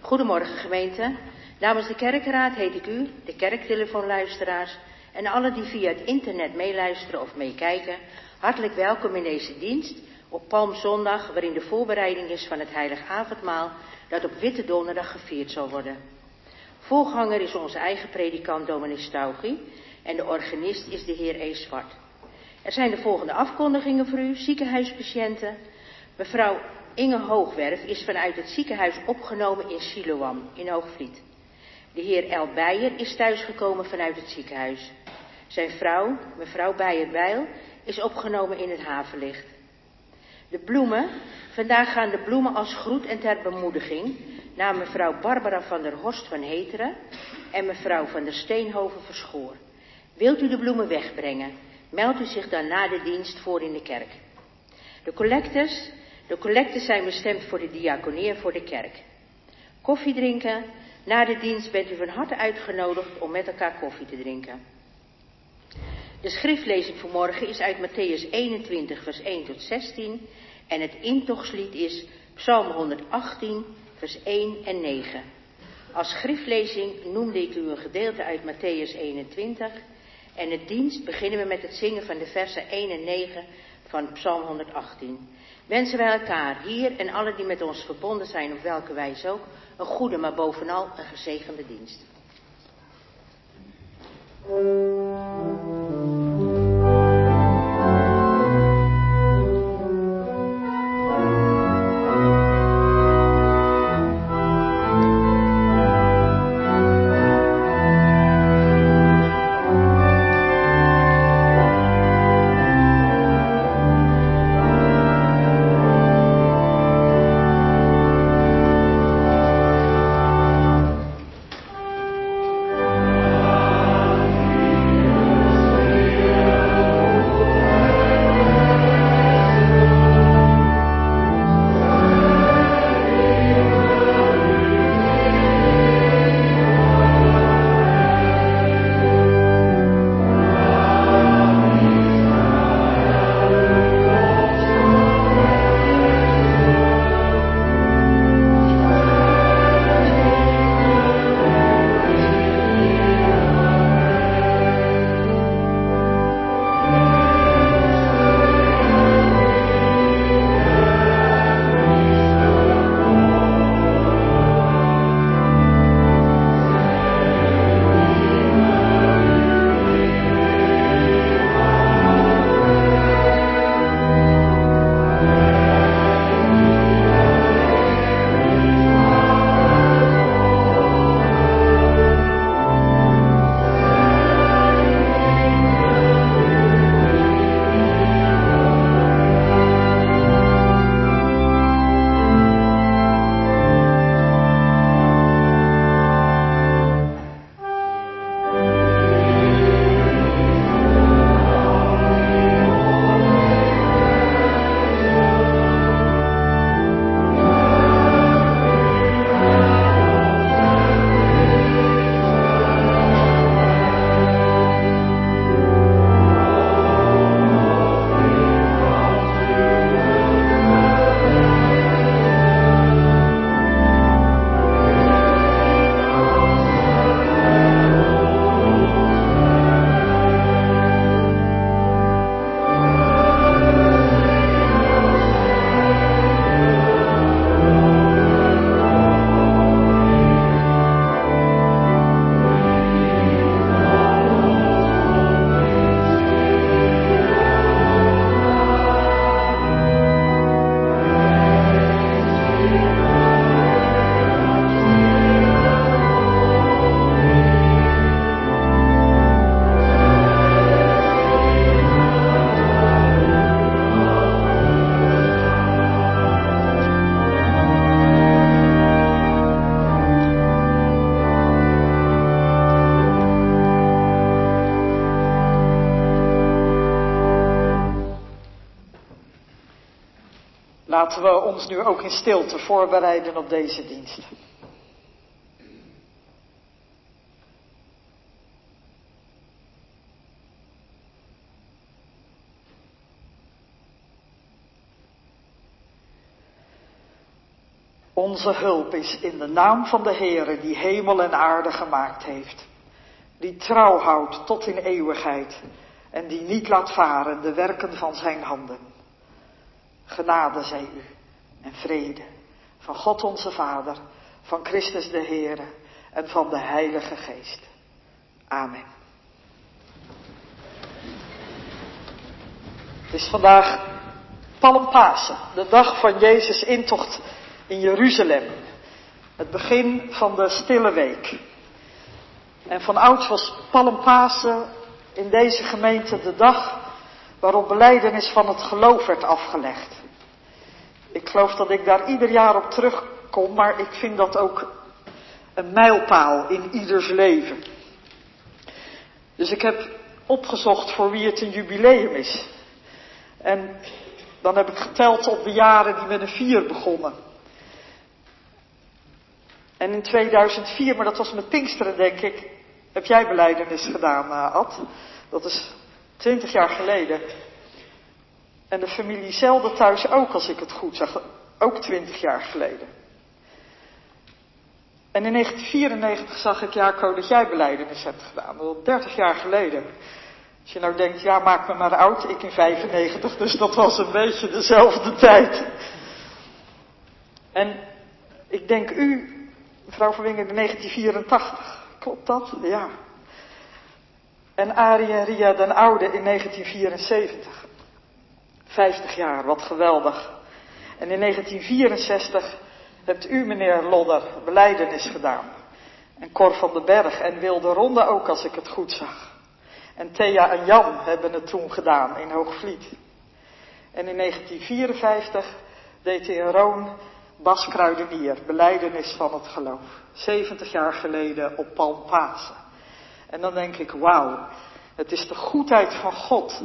Goedemorgen gemeente. Namens de kerkraad heet ik u, de kerktelefoonluisteraars en alle die via het internet meeluisteren of meekijken, hartelijk welkom in deze dienst op Palmzondag, waarin de voorbereiding is van het heilig avondmaal dat op Witte Donderdag gevierd zal worden. Voorganger is onze eigen predikant dominee Staugie en de organist is de heer E. Zwart. Er zijn de volgende afkondigingen voor u: ziekenhuispatiënten. Mevrouw Inge Hoogwerf is vanuit het ziekenhuis opgenomen in Siloam in Hoogvliet. De heer L. Beijer is thuisgekomen vanuit het ziekenhuis. Zijn vrouw, mevrouw Beijer-Bijl, is opgenomen in het Havenlicht. De bloemen. Vandaag gaan de bloemen als groet en ter bemoediging naar mevrouw Barbara van der Horst van Heteren en mevrouw van der Steenhoven Verschoor. Wilt u de bloemen wegbrengen? Meld u zich dan na de dienst voor in de kerk. De collectes zijn bestemd voor de diaconie en voor de kerk. Koffie drinken. Na de dienst bent u van harte uitgenodigd om met elkaar koffie te drinken. De schriftlezing voor morgen is uit Mattheüs 21 vers 1 tot 16 en het intochtslied is Psalm 118 vers 1 en 9. Als schriftlezing noemde ik u een gedeelte uit Mattheüs 21 en het dienst beginnen we met het zingen van de versen 1 en 9 van Psalm 118. Wensen wij elkaar hier en alle die met ons verbonden zijn, op welke wijze ook, een goede, maar bovenal een gezegende dienst. Laten we ons nu ook in stilte voorbereiden op deze dienst. Onze hulp is in de naam van de Heere die hemel en aarde gemaakt heeft. Die trouw houdt tot in eeuwigheid en die niet laat varen de werken van zijn handen. Genade zij u en vrede van God onze Vader, van Christus de Heere en van de Heilige Geest. Amen. Het is vandaag Palmpasen, de dag van Jezus' intocht in Jeruzalem. Het begin van de Stille Week. En vanouds was Palmpasen in deze gemeente de dag waarop belijdenis van het geloof werd afgelegd. Ik geloof dat ik daar ieder jaar op terugkom, maar ik vind dat ook een mijlpaal in ieders leven. Dus ik heb opgezocht voor wie het een jubileum is. En dan heb ik geteld op de jaren die met een 4 begonnen. En in 2004, maar dat was met Pinksteren denk ik, heb jij belijdenis gedaan, Ad. Dat is 20 jaar geleden. En de familie Zelde thuis ook, als ik het goed zag, ook 20 jaar geleden. En in 1994 zag ik, Jaco, dat jij belijdenis hebt gedaan. Dat was 30 jaar geleden. Als je nou denkt, ja, maak me maar oud, ik in 95, dus dat was een beetje dezelfde tijd. En ik denk u, mevrouw van Wingen, in 1984. Klopt dat? Ja. En Arie en Ria den Oude in 1974. 50 jaar, wat geweldig. En in 1964 hebt u, meneer Lodder, belijdenis gedaan. En Cor van den Berg en Wilde Ronde ook, als ik het goed zag. En Thea en Jan hebben het toen gedaan in Hoogvliet. En in 1954 deed in Roon Bas Kruidenier, belijdenis van het geloof. 70 jaar geleden op Palmpasen. En dan denk ik, wauw, het is de goedheid van God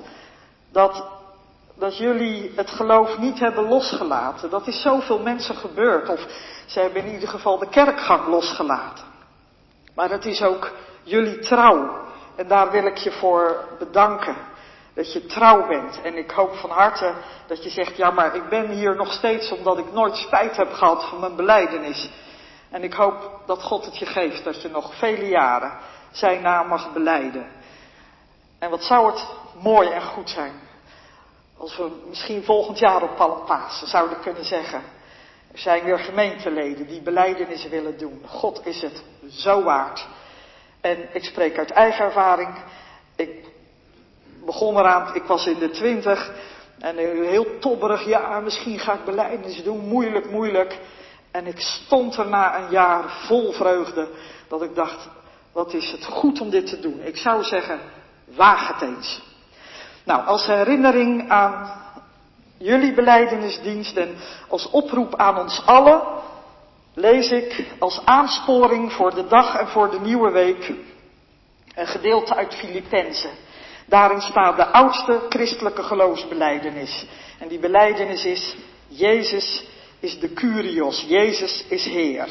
dat jullie het geloof niet hebben losgelaten. Dat is zoveel mensen gebeurd. Of ze hebben in ieder geval de kerkgang losgelaten. Maar het is ook jullie trouw. En daar wil ik je voor bedanken. Dat je trouw bent. En ik hoop van harte dat je zegt, ja, maar ik ben hier nog steeds omdat ik nooit spijt heb gehad van mijn belijdenis. En ik hoop dat God het je geeft, dat je nog vele jaren zijn naam mag belijden. En wat zou het mooi en goed zijn als we misschien volgend jaar op Palmpasen zouden kunnen zeggen, er zijn weer gemeenteleden die belijdenis willen doen. God is het zo waard. En ik spreek uit eigen ervaring. Ik begon eraan, ik was in de 20 en heel tobberig, ja, misschien ga ik belijdenis doen, moeilijk. En ik stond er na een jaar vol vreugde, dat ik dacht, wat is het goed om dit te doen. Ik zou zeggen, waag het eens. Nou, als herinnering aan jullie belijdenisdienst en als oproep aan ons allen, lees ik als aansporing voor de dag en voor de nieuwe week een gedeelte uit Filippenzen. Daarin staat de oudste christelijke geloofsbelijdenis. En die belijdenis is, Jezus is de Kyrios, Jezus is Heer.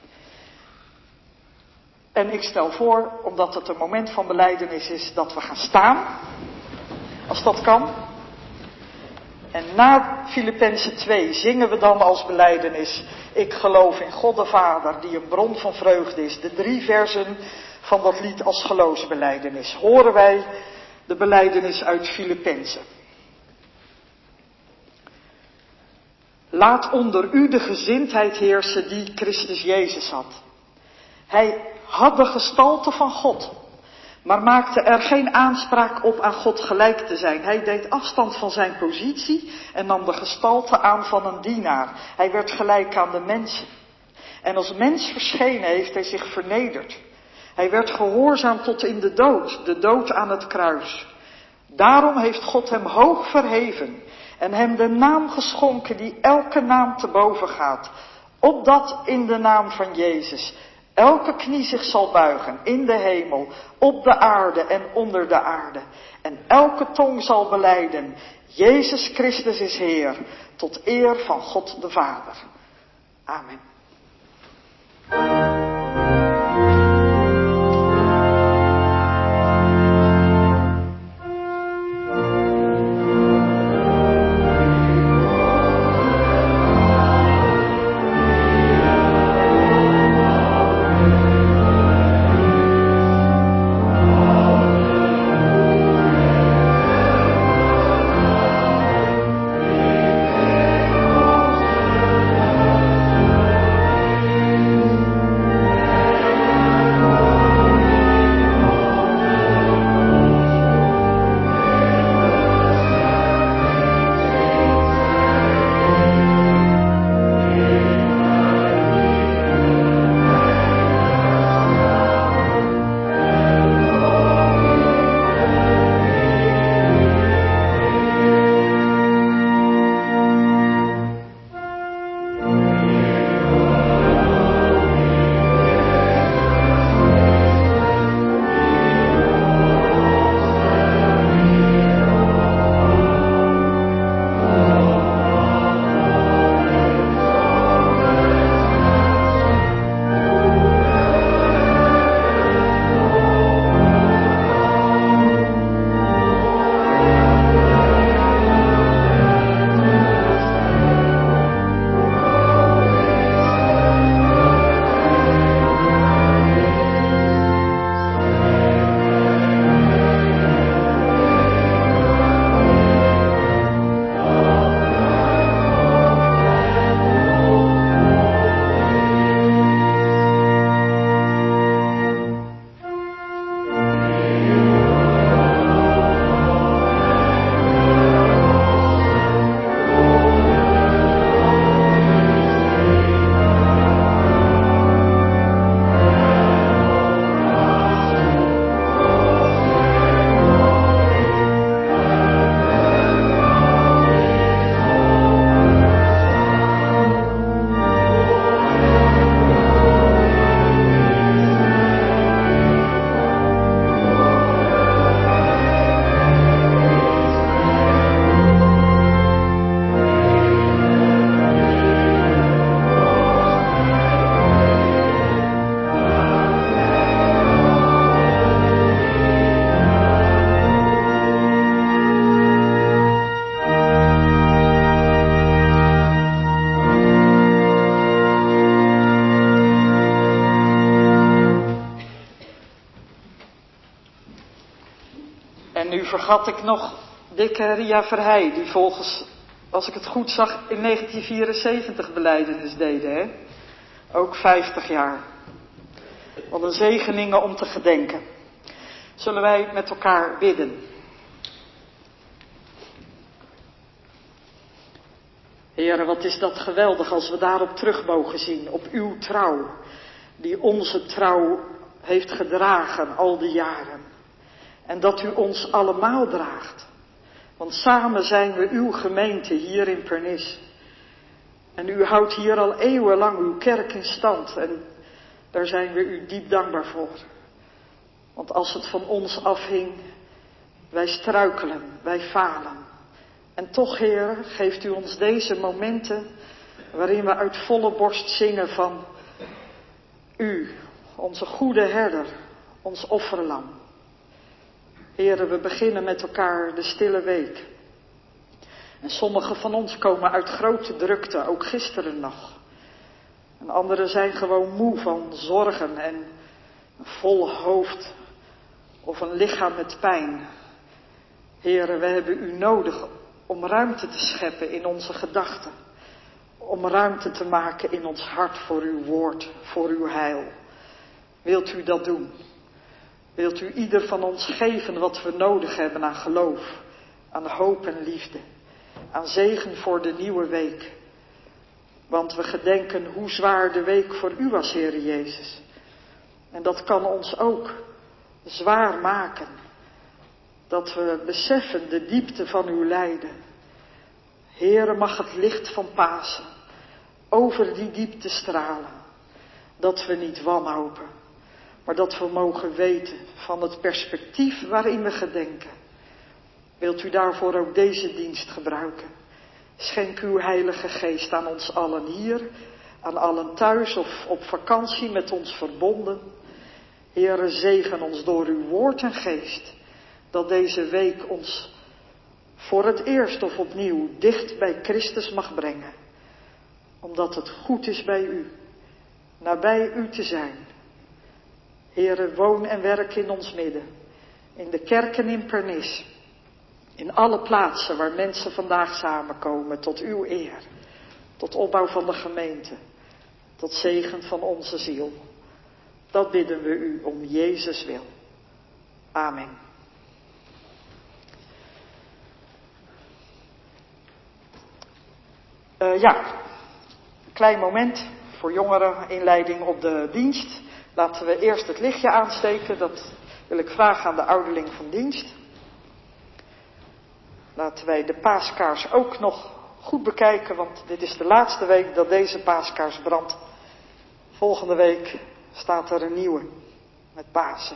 En ik stel voor, omdat het een moment van belijdenis is, dat we gaan staan, als dat kan. En na Filippenzen 2 zingen we dan als belijdenis, ik geloof in God de Vader, die een bron van vreugde is. De 3 versen van dat lied als geloofsbelijdenis. Horen wij de belijdenis uit Filippenzen. Laat onder u de gezindheid heersen die Christus Jezus had. Hij had de gestalte van God, maar maakte er geen aanspraak op aan God gelijk te zijn. Hij deed afstand van zijn positie en nam de gestalte aan van een dienaar. Hij werd gelijk aan de mensen. En als mens verschenen heeft hij zich vernederd. Hij werd gehoorzaam tot in de dood aan het kruis. Daarom heeft God hem hoog verheven en hem de naam geschonken die elke naam te boven gaat. Opdat in de naam van Jezus elke knie zich zal buigen in de hemel, op de aarde en onder de aarde. En elke tong zal belijden, Jezus Christus is Heer, tot eer van God de Vader. Amen. Vanmorgen had ik nog dikke Ria Verheij, die volgens, als ik het goed zag, in 1974 belijdenis deden. Hè? Ook 50 jaar. Wat een zegeningen om te gedenken. Zullen wij met elkaar bidden? Heren, wat is dat geweldig als we daarop terug mogen zien, op uw trouw, die onze trouw heeft gedragen al die jaren. En dat u ons allemaal draagt. Want samen zijn we uw gemeente hier in Pernis. En u houdt hier al eeuwenlang uw kerk in stand. En daar zijn we u diep dankbaar voor. Want als het van ons afhing, wij struikelen, wij falen. En toch, Heer, geeft u ons deze momenten waarin we uit volle borst zingen van u, onze goede herder, ons offerlam. Heren, we beginnen met elkaar de stille week. En sommigen van ons komen uit grote drukte, ook gisteren nog. En anderen zijn gewoon moe van zorgen en een vol hoofd of een lichaam met pijn. Heren, we hebben u nodig om ruimte te scheppen in onze gedachten. Om ruimte te maken in ons hart voor uw woord, voor uw heil. Wilt u dat doen? Wilt u ieder van ons geven wat we nodig hebben aan geloof, aan hoop en liefde, aan zegen voor de nieuwe week. Want we gedenken hoe zwaar de week voor u was, Heere Jezus. En dat kan ons ook zwaar maken. Dat we beseffen de diepte van uw lijden. Heere, mag het licht van Pasen over die diepte stralen. Dat we niet wanhopen, maar dat we mogen weten van het perspectief waarin we gedenken. Wilt u daarvoor ook deze dienst gebruiken? Schenk uw Heilige Geest aan ons allen hier, aan allen thuis of op vakantie met ons verbonden. Heere, zegen ons door uw woord en geest, dat deze week ons voor het eerst of opnieuw dicht bij Christus mag brengen. Omdat het goed is bij u, nabij u te zijn. Heere, woon en werk in ons midden, in de kerken in Pernis, in alle plaatsen waar mensen vandaag samenkomen tot uw eer, tot opbouw van de gemeente, tot zegen van onze ziel. Dat bidden we u om Jezus wil. Amen. Een klein moment voor jongeren, inleiding op de dienst. Laten we eerst het lichtje aansteken, dat wil ik vragen aan de ouderling van dienst. Laten wij de paaskaars ook nog goed bekijken, want dit is de laatste week dat deze paaskaars brandt. Volgende week staat er een nieuwe, met Pasen.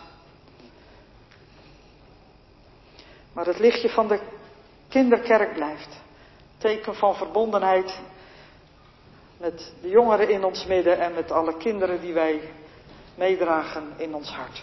Maar het lichtje van de kinderkerk blijft. Teken van verbondenheid met de jongeren in ons midden en met alle kinderen die wij meedragen in ons hart.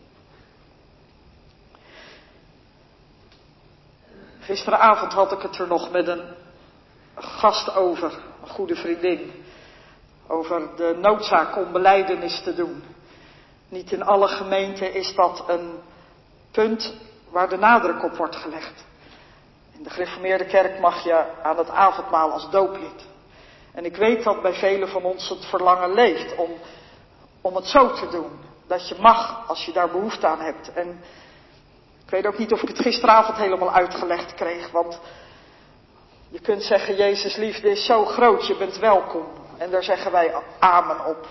Gisteravond had ik het er nog met een gast over, een goede vriendin, over de noodzaak om belijdenis te doen. Niet in alle gemeenten is dat een punt waar de nadruk op wordt gelegd. In de gereformeerde kerk mag je aan het avondmaal als dooplid. En ik weet dat bij velen van ons het verlangen leeft om het zo te doen. Dat je mag als je daar behoefte aan hebt. En ik weet ook niet of ik het gisteravond helemaal uitgelegd kreeg. Want je kunt zeggen, Jezus liefde is zo groot, je bent welkom. En daar zeggen wij amen op.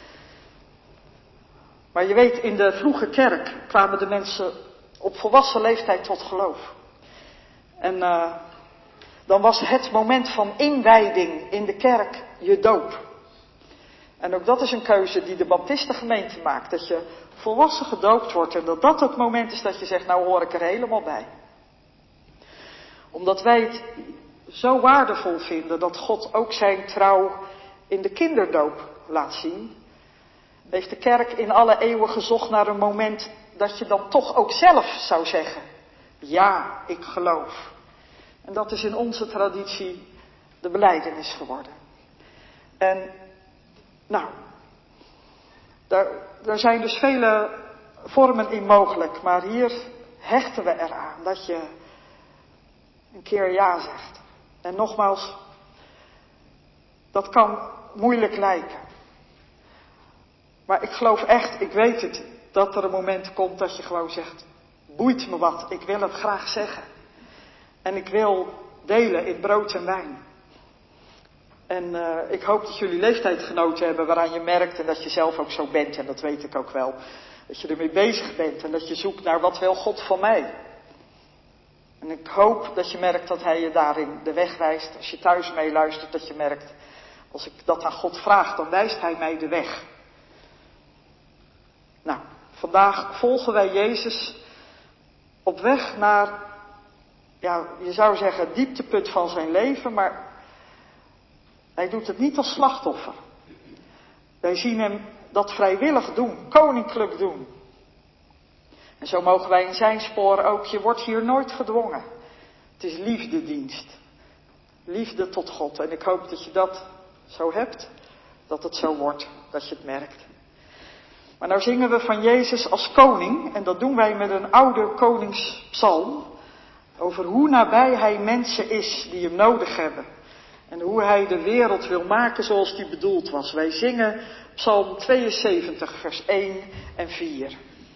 Maar je weet, in de vroege kerk kwamen de mensen op volwassen leeftijd tot geloof. En dan was het moment van inwijding in de kerk je doop. En ook dat is een keuze die de Baptistengemeente maakt. Dat je volwassen gedoopt wordt en dat het moment is dat je zegt, nou hoor ik er helemaal bij. Omdat wij het zo waardevol vinden dat God ook zijn trouw in de kinderdoop laat zien, heeft de kerk in alle eeuwen gezocht naar een moment dat je dan toch ook zelf zou zeggen, ja, ik geloof. En dat is in onze traditie de belijdenis geworden. En daar zijn dus vele vormen in mogelijk, maar hier hechten we eraan dat je een keer ja zegt. En nogmaals, dat kan moeilijk lijken. Maar ik geloof echt, ik weet het, dat er een moment komt dat je gewoon zegt, boeit me wat, ik wil het graag zeggen. En ik wil delen in brood en wijn. En ik hoop dat jullie leeftijdgenoten hebben waaraan je merkt en dat je zelf ook zo bent, en dat weet ik ook wel. Dat je ermee bezig bent en dat je zoekt naar wat wil God van mij. En ik hoop dat je merkt dat hij je daarin de weg wijst. Als je thuis meeluistert, dat je merkt, als ik dat aan God vraag, dan wijst hij mij de weg. Nou, vandaag volgen wij Jezus op weg naar, ja, je zou zeggen, het dieptepunt van zijn leven, maar hij doet het niet als slachtoffer. Wij zien hem dat vrijwillig doen, koninklijk doen. En zo mogen wij in zijn sporen ook, je wordt hier nooit gedwongen. Het is liefdedienst. Liefde tot God. En ik hoop dat je dat zo hebt, dat het zo wordt, dat je het merkt. Maar nou zingen we van Jezus als koning, en dat doen wij met een oude koningspsalm, over hoe nabij hij mensen is die hem nodig hebben. En hoe hij de wereld wil maken zoals die bedoeld was. Wij zingen Psalm 72, vers 1 en 4.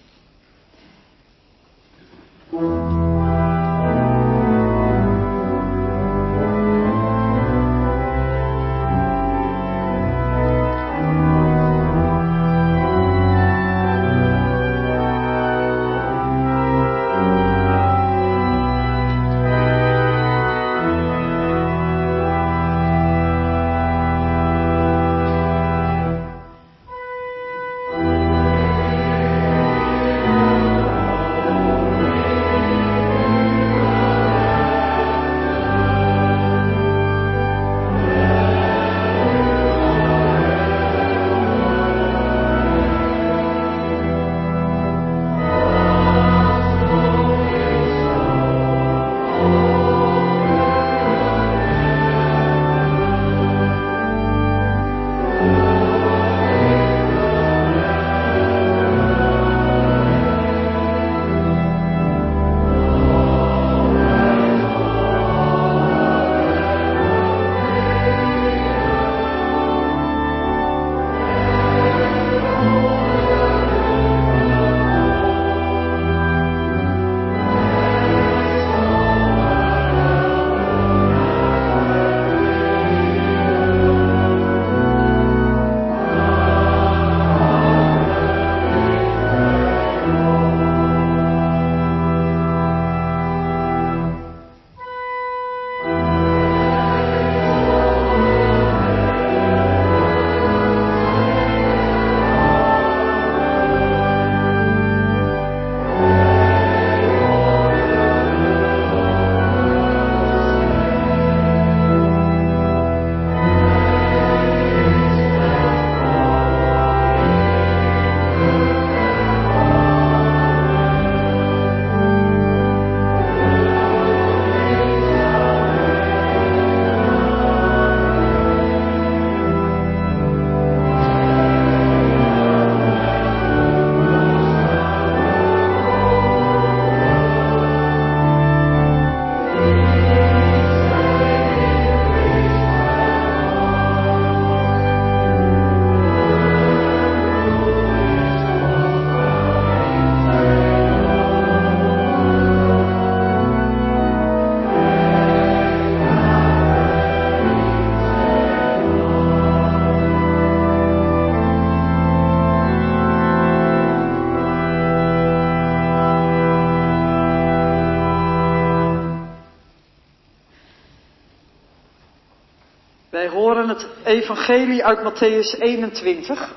Wij horen het evangelie uit Mattheüs 21.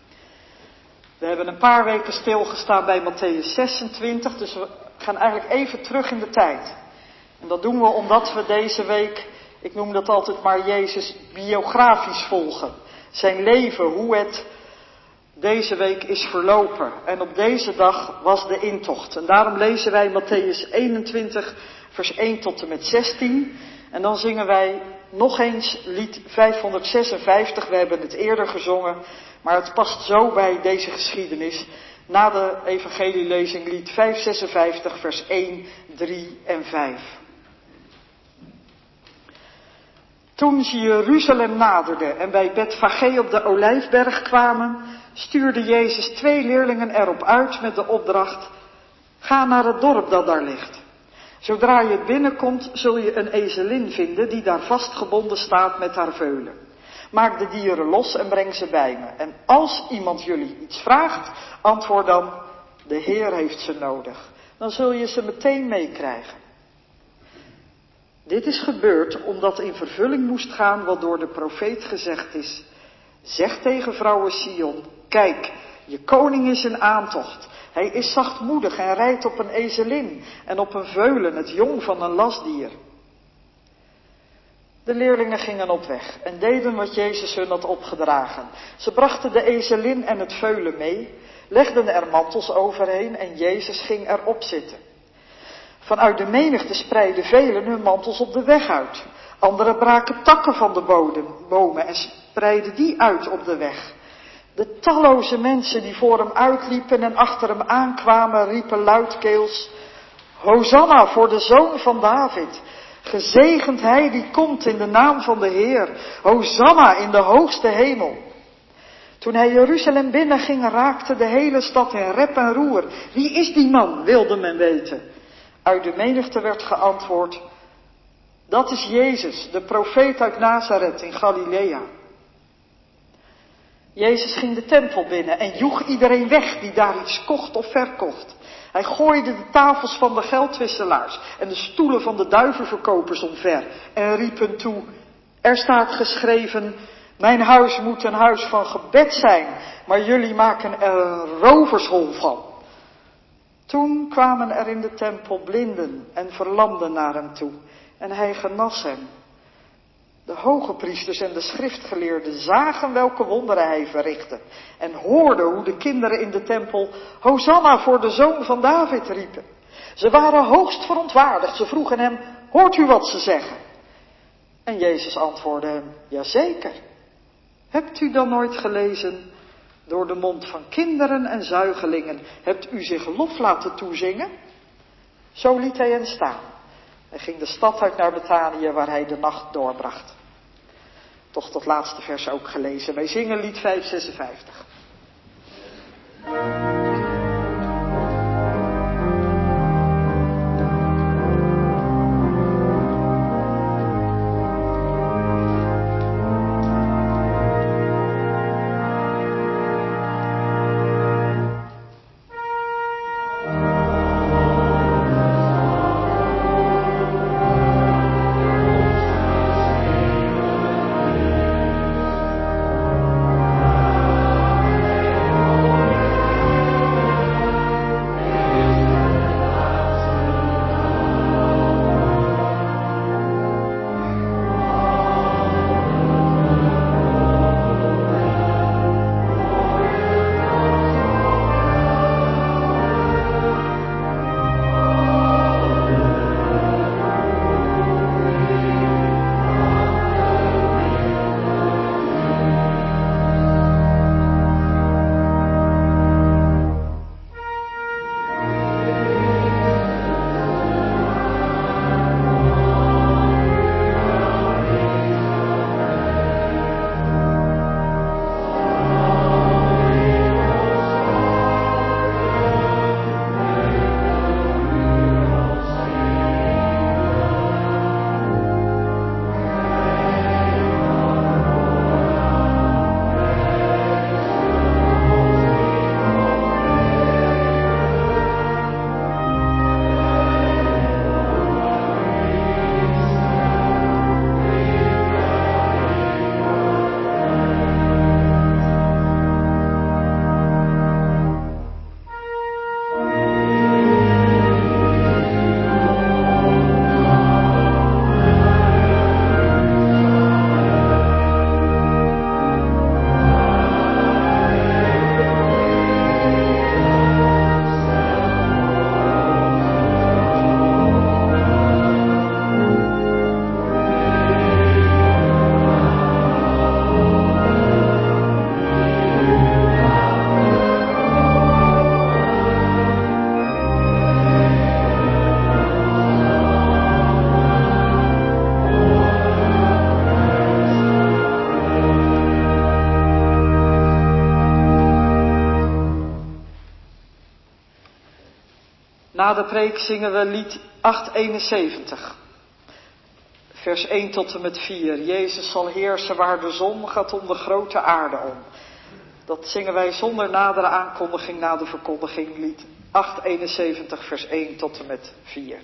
We hebben een paar weken stilgestaan bij Mattheüs 26, dus we gaan eigenlijk even terug in de tijd. En dat doen we omdat we deze week, ik noem dat altijd maar Jezus biografisch volgen. Zijn leven, hoe het deze week is verlopen. En op deze dag was de intocht. En daarom lezen wij Mattheüs 21, vers 1 tot en met 16. En dan zingen wij nog eens lied 556. We hebben het eerder gezongen, maar het past zo bij deze geschiedenis. Na de evangelielezing lied 556 vers 1, 3 en 5. Toen ze Jeruzalem naderden en bij Betfage op de Olijfberg kwamen, stuurde Jezus 2 leerlingen erop uit met de opdracht: ga naar het dorp dat daar ligt. Zodra je binnenkomt, zul je een ezelin vinden die daar vastgebonden staat met haar veulen. Maak de dieren los en breng ze bij me. En als iemand jullie iets vraagt, antwoord dan: de Heer heeft ze nodig. Dan zul je ze meteen meekrijgen. Dit is gebeurd omdat in vervulling moest gaan wat door de profeet gezegd is. Zeg tegen vrouwen Sion: kijk, je koning is in aantocht. Hij is zachtmoedig en rijdt op een ezelin en op een veulen, het jong van een lastdier. De leerlingen gingen op weg en deden wat Jezus hun had opgedragen. Ze brachten de ezelin en het veulen mee, legden er mantels overheen en Jezus ging erop zitten. Vanuit de menigte spreidden velen hun mantels op de weg uit. Anderen braken takken van de bomen en spreidden die uit op de weg. De talloze mensen die voor hem uitliepen en achter hem aankwamen, riepen luidkeels: Hosanna voor de Zoon van David. Gezegend hij die komt in de naam van de Heer. Hosanna in de hoogste hemel. Toen hij Jeruzalem binnenging, raakte de hele stad in rep en roer. Wie is die man, wilde men weten. Uit de menigte werd geantwoord: dat is Jezus, de profeet uit Nazareth in Galilea. Jezus ging de tempel binnen en joeg iedereen weg die daar iets kocht of verkocht. Hij gooide de tafels van de geldwisselaars en de stoelen van de duivenverkopers omver en riep hen toe: er staat geschreven, mijn huis moet een huis van gebed zijn, maar jullie maken er een rovershol van. Toen kwamen er in de tempel blinden en verlamden naar hem toe en hij genas hen. De hoge priesters en de schriftgeleerden zagen welke wonderen hij verrichtte en hoorden hoe de kinderen in de tempel Hosanna voor de Zoon van David riepen. Ze waren hoogst verontwaardigd. Ze vroegen hem: hoort u wat ze zeggen? En Jezus antwoordde hem: jazeker. Hebt u dan nooit gelezen: door de mond van kinderen en zuigelingen hebt u zich lof laten toezingen? Zo liet hij hen staan. Hij ging de stad uit naar Betanië, waar hij de nacht doorbracht. Toch dat laatste vers ook gelezen. Wij zingen lied 556. Na de preek zingen we lied 871. Vers 1 tot en met 4. Jezus zal heersen waar de zon gaat om de grote aarde om. Dat zingen wij zonder nadere aankondiging na de verkondiging. Lied 871 vers 1 tot en met 4.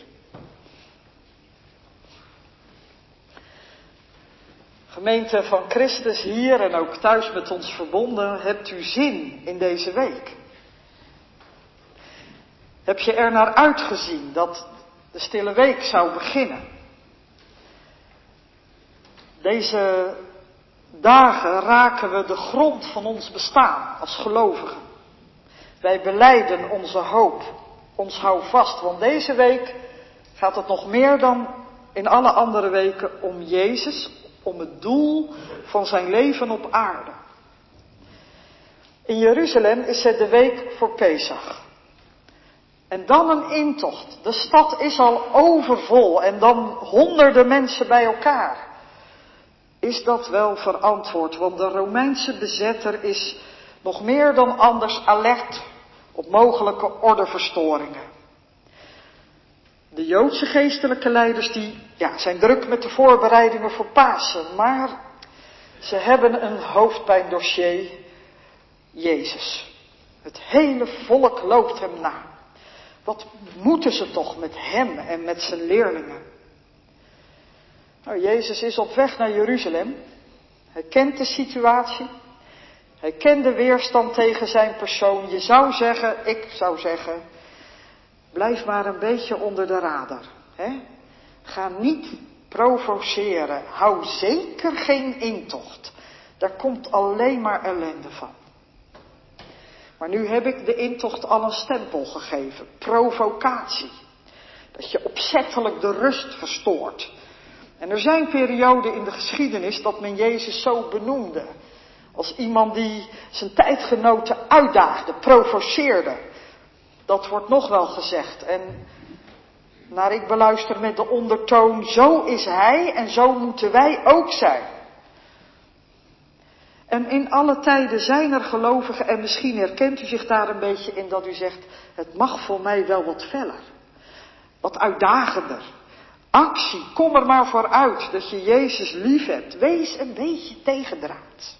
Gemeente van Christus hier en ook thuis met ons verbonden, hebt u zin in deze week? Heb je er naar uitgezien dat de stille week zou beginnen? Deze dagen raken we de grond van ons bestaan als gelovigen. Wij belijden onze hoop, ons houvast, want deze week gaat het nog meer dan in alle andere weken om Jezus, om het doel van zijn leven op aarde. In Jeruzalem is het de week voor Pesach. En dan een intocht. De stad is al overvol en dan honderden mensen bij elkaar. Is dat wel verantwoord? Want de Romeinse bezetter is nog meer dan anders alert op mogelijke ordeverstoringen. De Joodse geestelijke leiders zijn druk met de voorbereidingen voor Pasen, maar ze hebben een hoofdpijndossier, Jezus. Het hele volk loopt hem na. Wat moeten ze toch met hem en met zijn leerlingen? Nou, Jezus is op weg naar Jeruzalem. Hij kent de situatie. Hij kent de weerstand tegen zijn persoon. Ik zou zeggen, blijf maar een beetje onder de radar. Hè? Ga niet provoceren. Hou zeker geen intocht. Daar komt alleen maar ellende van. Maar nu heb ik de intocht al een stempel gegeven. Provocatie. Dat je opzettelijk de rust verstoort. En er zijn perioden in de geschiedenis dat men Jezus zo benoemde. Als iemand die zijn tijdgenoten uitdaagde, provoceerde. Dat wordt nog wel gezegd. En naar ik beluister met de ondertoon, zo is hij en zo moeten wij ook zijn. En in alle tijden zijn er gelovigen en misschien herkent u zich daar een beetje in dat u zegt, het mag voor mij wel wat feller. Wat uitdagender. Actie, kom er maar vooruit dat je Jezus lief hebt. Wees een beetje tegendraads.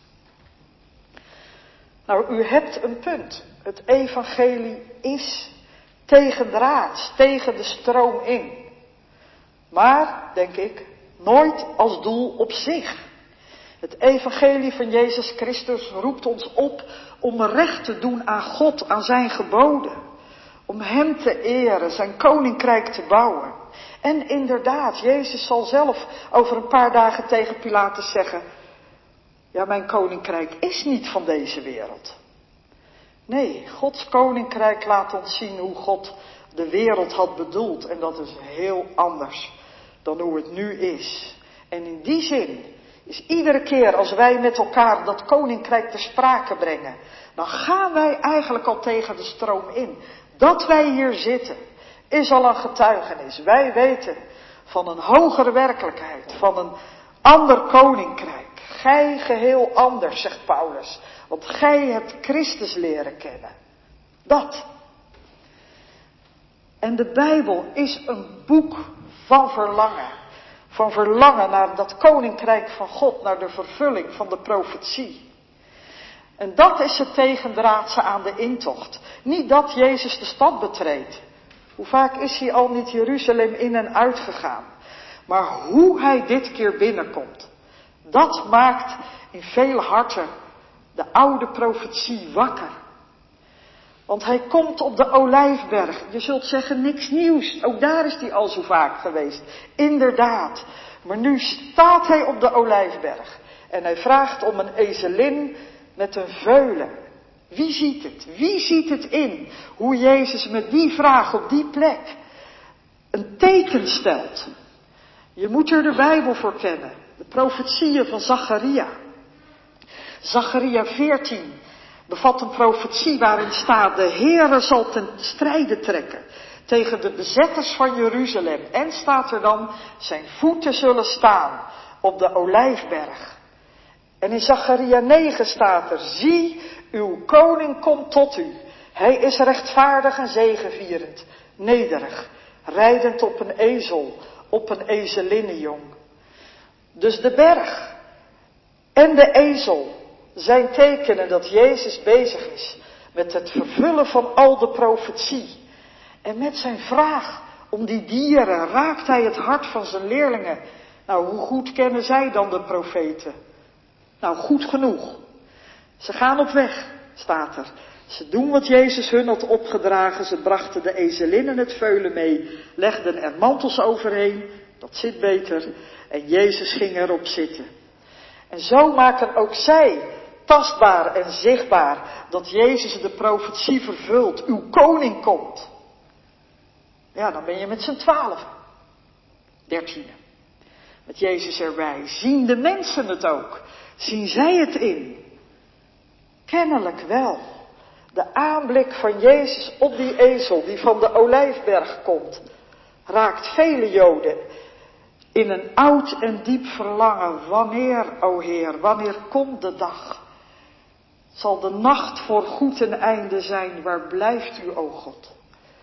Nou, u hebt een punt. Het evangelie is tegendraads, tegen de stroom in. Maar, denk ik, nooit als doel op zich. Het evangelie van Jezus Christus roept ons op om recht te doen aan God, aan zijn geboden. Om hem te eren, zijn koninkrijk te bouwen. En inderdaad, Jezus zal zelf over een paar dagen tegen Pilatus zeggen, ja, mijn koninkrijk is niet van deze wereld. Nee, Gods koninkrijk laat ons zien hoe God de wereld had bedoeld. En dat is heel anders dan hoe het nu is. En in die zin is iedere keer als wij met elkaar dat koninkrijk ter sprake brengen, dan gaan wij eigenlijk al tegen de stroom in. Dat wij hier zitten is al een getuigenis. Wij weten van een hogere werkelijkheid, van een ander koninkrijk. Gij geheel anders, zegt Paulus. Want gij hebt Christus leren kennen. Dat. En de Bijbel is een boek van verlangen. Van verlangen naar dat koninkrijk van God, naar de vervulling van de profetie. En dat is het tegendraadse aan de intocht. Niet dat Jezus de stad betreedt. Hoe vaak is hij al niet Jeruzalem in en uit gegaan. Maar hoe hij dit keer binnenkomt. Dat maakt in vele harten de oude profetie wakker. Want hij komt op de Olijfberg. Je zult zeggen, niks nieuws. Ook daar is hij al zo vaak geweest. Inderdaad. Maar nu staat hij op de Olijfberg. En hij vraagt om een ezelin met een veulen. Wie ziet het? Wie ziet het in? Hoe Jezus met die vraag op die plek een teken stelt. Je moet er de Bijbel voor kennen. De profetieën van Zacharia. Zacharia 14 bevat een profetie waarin staat, de Heere zal ten strijde trekken tegen de bezetters van Jeruzalem. En staat er dan, zijn voeten zullen staan op de Olijfberg. En in Zacharia 9 staat er, zie, uw koning komt tot u. Hij is rechtvaardig en zegevierend, nederig, rijdend op een ezel, op een ezelinnenjong. Dus de berg en de ezel zijn tekenen dat Jezus bezig is met het vervullen van al de profetie. En met zijn vraag om die dieren raakt hij het hart van zijn leerlingen. Nou, hoe goed kennen zij dan de profeten? Nou, goed genoeg. Ze gaan op weg, staat er. Ze doen wat Jezus hun had opgedragen. Ze brachten de ezelinnen het veulen mee, legden er mantels overheen. Dat zit beter. En Jezus ging erop zitten. En zo maken ook zij tastbaar en zichtbaar dat Jezus de profetie vervult. Uw koning komt. Ja, dan ben je met z'n 12. 13. Met Jezus erbij. Zien de mensen het ook? Zien zij het in? Kennelijk wel. De aanblik van Jezus op die ezel die van de Olijfberg komt, raakt vele Joden in een oud en diep verlangen. Wanneer, o Heer, wanneer komt de dag? Zal de nacht voor goed een einde zijn? Waar blijft u, o God?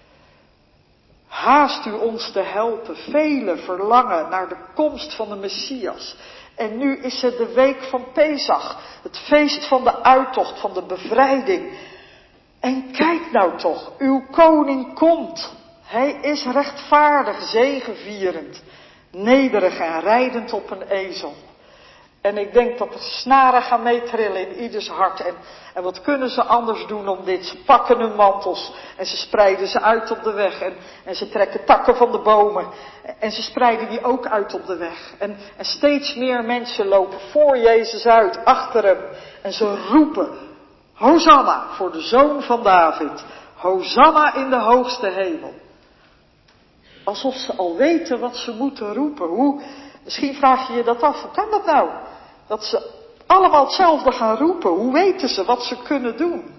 Haast u ons te helpen. Velen verlangen naar de komst van de Messias. En nu is het de week van Pesach. Het feest van de uittocht, van de bevrijding. En kijk nou toch, uw koning komt. Hij is rechtvaardig, zegevierend, nederig en rijdend op een ezel. En ik denk dat er snaren gaan meetrillen in ieders hart. En wat kunnen ze anders doen om dit? Ze pakken hun mantels en ze spreiden ze uit op de weg. En ze trekken takken van de bomen en ze spreiden die ook uit op de weg. En steeds meer mensen lopen voor Jezus uit, achter hem. En ze roepen, Hosanna voor de Zoon van David. Hosanna in de hoogste hemel. Alsof ze al weten wat ze moeten roepen. Misschien vraag je je dat af, hoe kan dat nou? Dat ze allemaal hetzelfde gaan roepen. Hoe weten ze wat ze kunnen doen?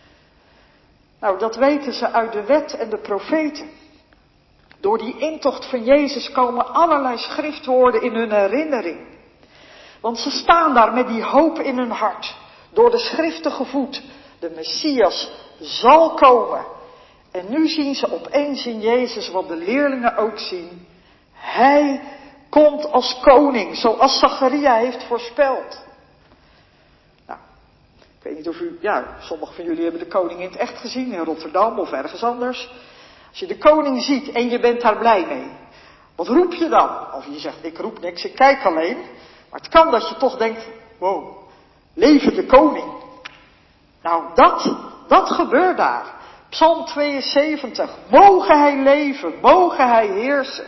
Nou, dat weten ze uit de wet en de profeten. Door die intocht van Jezus komen allerlei schriftwoorden in hun herinnering. Want ze staan daar met die hoop in hun hart. Door de schriften gevoed. De Messias zal komen. En nu zien ze opeens in Jezus wat de leerlingen ook zien. Hij komt als koning, zoals Zacharia heeft voorspeld. Nou, ik weet niet of sommigen van jullie hebben de koning in het echt gezien, in Rotterdam of ergens anders. Als je de koning ziet en je bent daar blij mee, wat roep je dan? Of je zegt, ik roep niks, ik kijk alleen. Maar het kan dat je toch denkt, wow, leven de koning. Nou, dat gebeurt daar. Psalm 72, mogen hij leven, mogen hij heersen.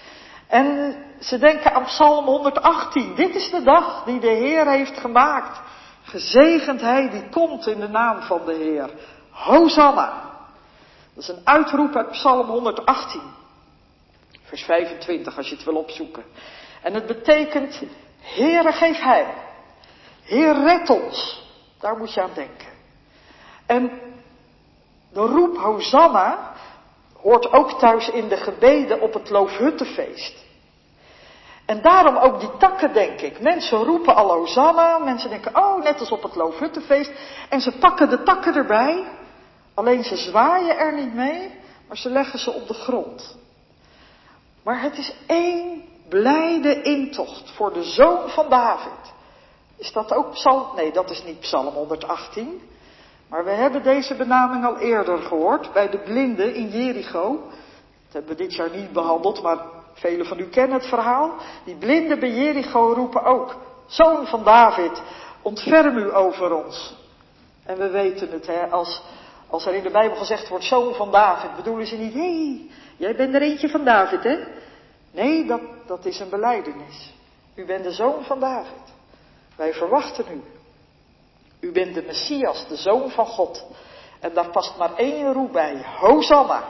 En ze denken aan Psalm 118, dit is de dag die de Heer heeft gemaakt. Gezegend hij die komt in de naam van de Heer. Hosanna. Dat is een uitroep uit Psalm 118. Vers 25 als je het wil opzoeken. En het betekent, Heere geef heil. Heer red ons. Daar moet je aan denken. En de roep Hosanna hoort ook thuis in de gebeden op het Loofhuttenfeest. En daarom ook die takken, denk ik. Mensen roepen al Hosanna. Mensen denken, oh, net als op het Loofhuttenfeest. En ze pakken de takken erbij. Alleen ze zwaaien er niet mee, maar ze leggen ze op de grond. Maar het is één blijde intocht voor de Zoon van David. Is dat ook Psalm? Nee, dat is niet Psalm 118. Maar we hebben deze benaming al eerder gehoord bij de blinden in Jericho. Dat hebben we dit jaar niet behandeld, maar velen van u kennen het verhaal. Die blinden bij Jericho roepen ook, Zoon van David, ontferm u over ons. En we weten het, hè, als er in de Bijbel gezegd wordt, Zoon van David, bedoelen ze niet, hé, jij bent er eentje van David, hè? Nee, dat is een belijdenis. U bent de Zoon van David. Wij verwachten u. U bent de Messias, de Zoon van God. En daar past maar één roep bij, Hosanna.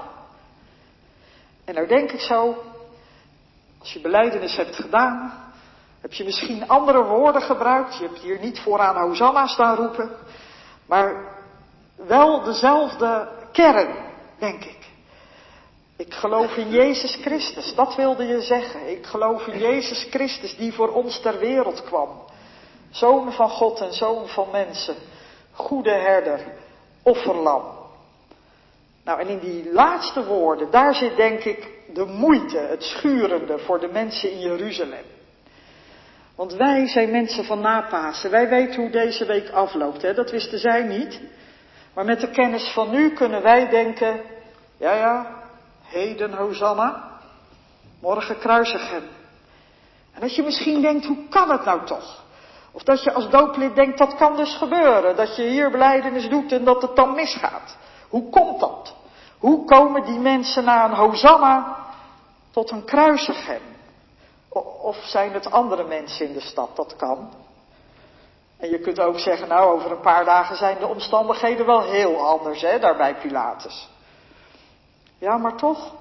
En nou denk ik zo, als je belijdenis hebt gedaan, heb je misschien andere woorden gebruikt. Je hebt hier niet vooraan Hosanna staan roepen, maar wel dezelfde kern, denk ik. Ik geloof in Jezus Christus, dat wilde je zeggen. Ik geloof in Jezus Christus die voor ons ter wereld kwam. Zoon van God en zoon van mensen. Goede herder, offerlam. Nou, en in die laatste woorden, daar zit denk ik de moeite, het schurende voor de mensen in Jeruzalem. Want wij zijn mensen van na Pasen. Wij weten hoe deze week afloopt. Hè? Dat wisten zij niet. Maar met de kennis van nu kunnen wij denken, ja, heden Hosanna, morgen kruisig hem. En dat je misschien denkt, hoe kan het nou toch? Of dat je als dooplid denkt, dat kan dus gebeuren. Dat je hier belijdenis doet en dat het dan misgaat. Hoe komt dat? Hoe komen die mensen na een Hosanna tot een kruisig hem? Of zijn het andere mensen in de stad? Dat kan. En je kunt ook zeggen, nou, over een paar dagen zijn de omstandigheden wel heel anders, hè, daar bij Pilatus. Ja, maar toch.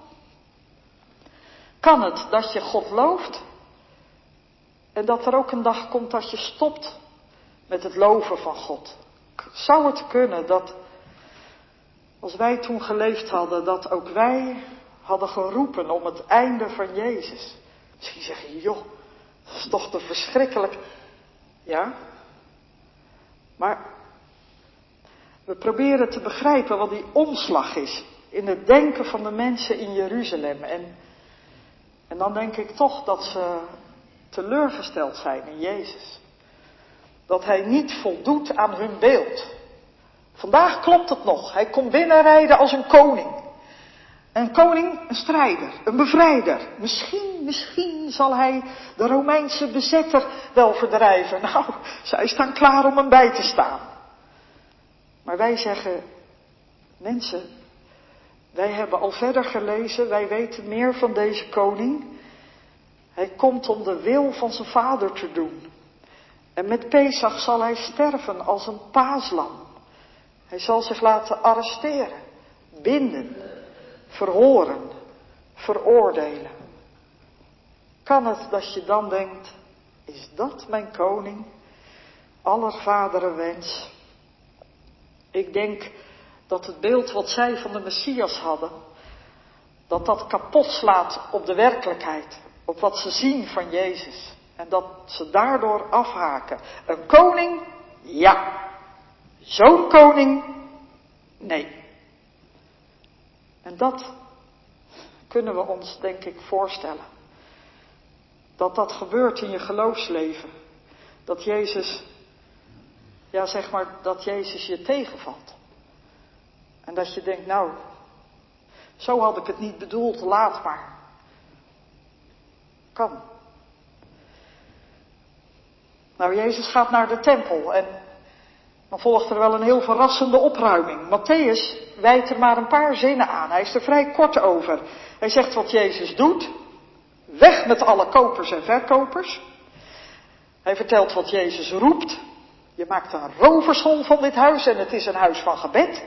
Kan het dat je God looft? En dat er ook een dag komt dat je stopt met het loven van God? Zou het kunnen dat, als wij toen geleefd hadden, dat ook wij hadden geroepen om het einde van Jezus? Misschien zeg je, joh, dat is toch te verschrikkelijk. Ja, maar we proberen te begrijpen wat die omslag is in het denken van de mensen in Jeruzalem. En dan denk ik toch dat ze teleurgesteld zijn in Jezus. Dat hij niet voldoet aan hun beeld. Vandaag klopt het nog. Hij komt binnenrijden als een koning. Een koning, een strijder, een bevrijder. Misschien zal hij de Romeinse bezetter wel verdrijven. Nou, zij staan klaar om hem bij te staan. Maar wij zeggen, mensen, wij hebben al verder gelezen, wij weten meer van deze koning. Hij komt om de wil van zijn vader te doen. En met Pesach zal hij sterven als een paaslam. Hij zal zich laten arresteren, binden, verhoren, veroordelen. Kan het dat je dan denkt, is dat mijn koning? Aller vaderen wens. Ik denk dat het beeld wat zij van de Messias hadden, dat kapot slaat op de werkelijkheid, op wat ze zien van Jezus. En dat ze daardoor afhaken. Een koning? Ja. Zo'n koning? Nee. En dat kunnen we ons, denk ik, voorstellen. Dat gebeurt in je geloofsleven. Dat Jezus, dat Jezus je tegenvalt. En dat je denkt, nou, zo had ik het niet bedoeld, laat maar. Kan. Nou, Jezus gaat naar de tempel en dan volgt er wel een heel verrassende opruiming. Matthäus wijt er maar een paar zinnen aan. Hij is er vrij kort over. Hij zegt wat Jezus doet. Weg met alle kopers en verkopers. Hij vertelt wat Jezus roept. Je maakt een rovershol van dit huis en het is een huis van gebed.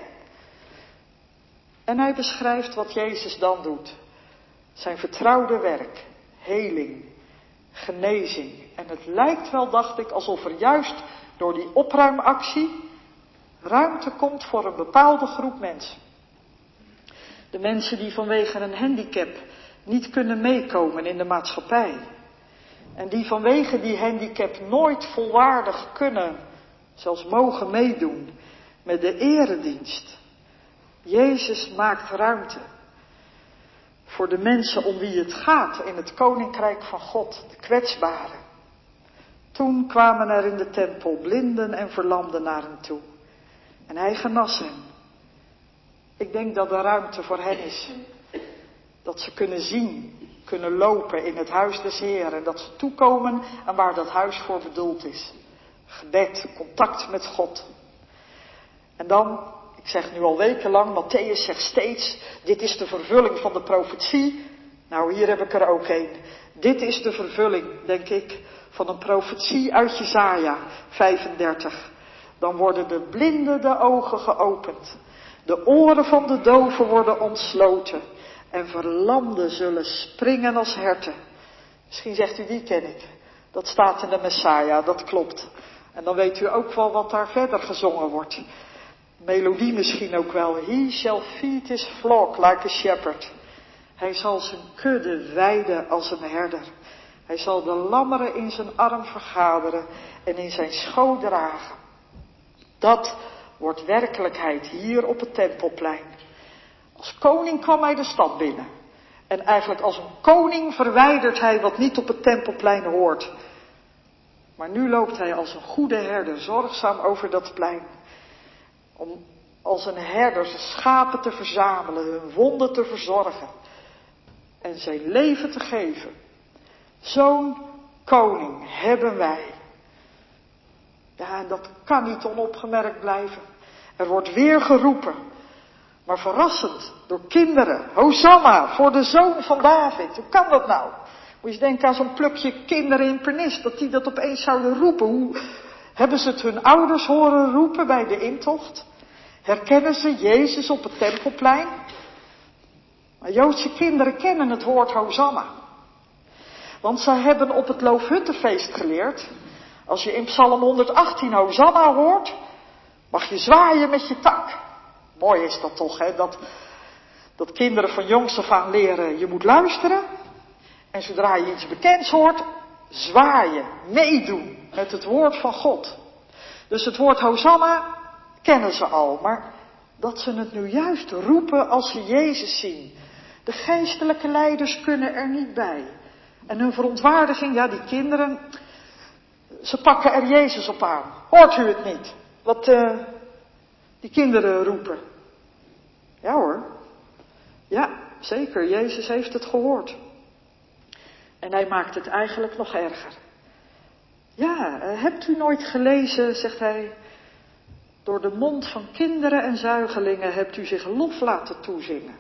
En hij beschrijft wat Jezus dan doet. Zijn vertrouwde werk, heling, genezing. En het lijkt wel, dacht ik, alsof er juist door die opruimactie ruimte komt voor een bepaalde groep mensen. De mensen die vanwege een handicap niet kunnen meekomen in de maatschappij. En die vanwege die handicap nooit volwaardig kunnen, zelfs mogen meedoen met de eredienst. Jezus maakt ruimte voor de mensen om wie het gaat in het koninkrijk van God, de kwetsbaren. Toen kwamen er in de tempel blinden en verlamden naar hem toe. En hij genas hen. Ik denk dat er ruimte voor hen is. Dat ze kunnen zien, kunnen lopen in het huis des Heeren. En dat ze toekomen aan waar dat huis voor bedoeld is. Gebed, contact met God. En dan, ik zeg nu al wekenlang, Matthäus zegt steeds, dit is de vervulling van de profetie. Nou, hier heb ik er ook een. Dit is de vervulling, denk ik, van een profetie uit Jesaja 35. Dan worden de blinden de ogen geopend. De oren van de doven worden ontsloten. En verlamden zullen springen als herten. Misschien zegt u, die ken ik. Dat staat in de Messiah, dat klopt. En dan weet u ook wel wat daar verder gezongen wordt. Melodie misschien ook wel. He shall feed his flock like a shepherd. Hij zal zijn kudde weiden als een herder. Hij zal de lammeren in zijn arm vergaderen en in zijn schoot dragen. Dat wordt werkelijkheid hier op het Tempelplein. Als koning kwam hij de stad binnen. En eigenlijk als een koning verwijdert hij wat niet op het Tempelplein hoort. Maar nu loopt hij als een goede herder zorgzaam over dat plein. Om als een herder zijn schapen te verzamelen, hun wonden te verzorgen. En zijn leven te geven. Zo'n koning hebben wij. Ja, en dat kan niet onopgemerkt blijven. Er wordt weer geroepen. Maar verrassend, door kinderen. Hosanna, voor de zoon van David. Hoe kan dat nou? Moet je denken aan zo'n plukje kinderen in Pernis, dat die dat opeens zouden roepen. Hoe hebben ze het hun ouders horen roepen bij de intocht? Herkennen ze Jezus op het Tempelplein? Maar Joodse kinderen kennen het woord Hosanna. Want zij hebben op het Loofhuttenfeest geleerd. Als je in Psalm 118 Hosanna hoort, mag je zwaaien met je tak. Mooi is dat toch, hè? Dat kinderen van jongs af aan leren, je moet luisteren. En zodra je iets bekends hoort, zwaaien, meedoen met het woord van God. Dus het woord Hosanna kennen ze al, maar dat ze het nu juist roepen als ze Jezus zien. De geestelijke leiders kunnen er niet bij. En hun verontwaardiging, ja, die kinderen, ze pakken er Jezus op aan. Hoort u het niet? Wat die kinderen roepen. Ja hoor. Ja, zeker. Jezus heeft het gehoord. En hij maakt het eigenlijk nog erger. Ja, hebt u nooit gelezen, zegt hij, door de mond van kinderen en zuigelingen hebt u zich lof laten toezingen.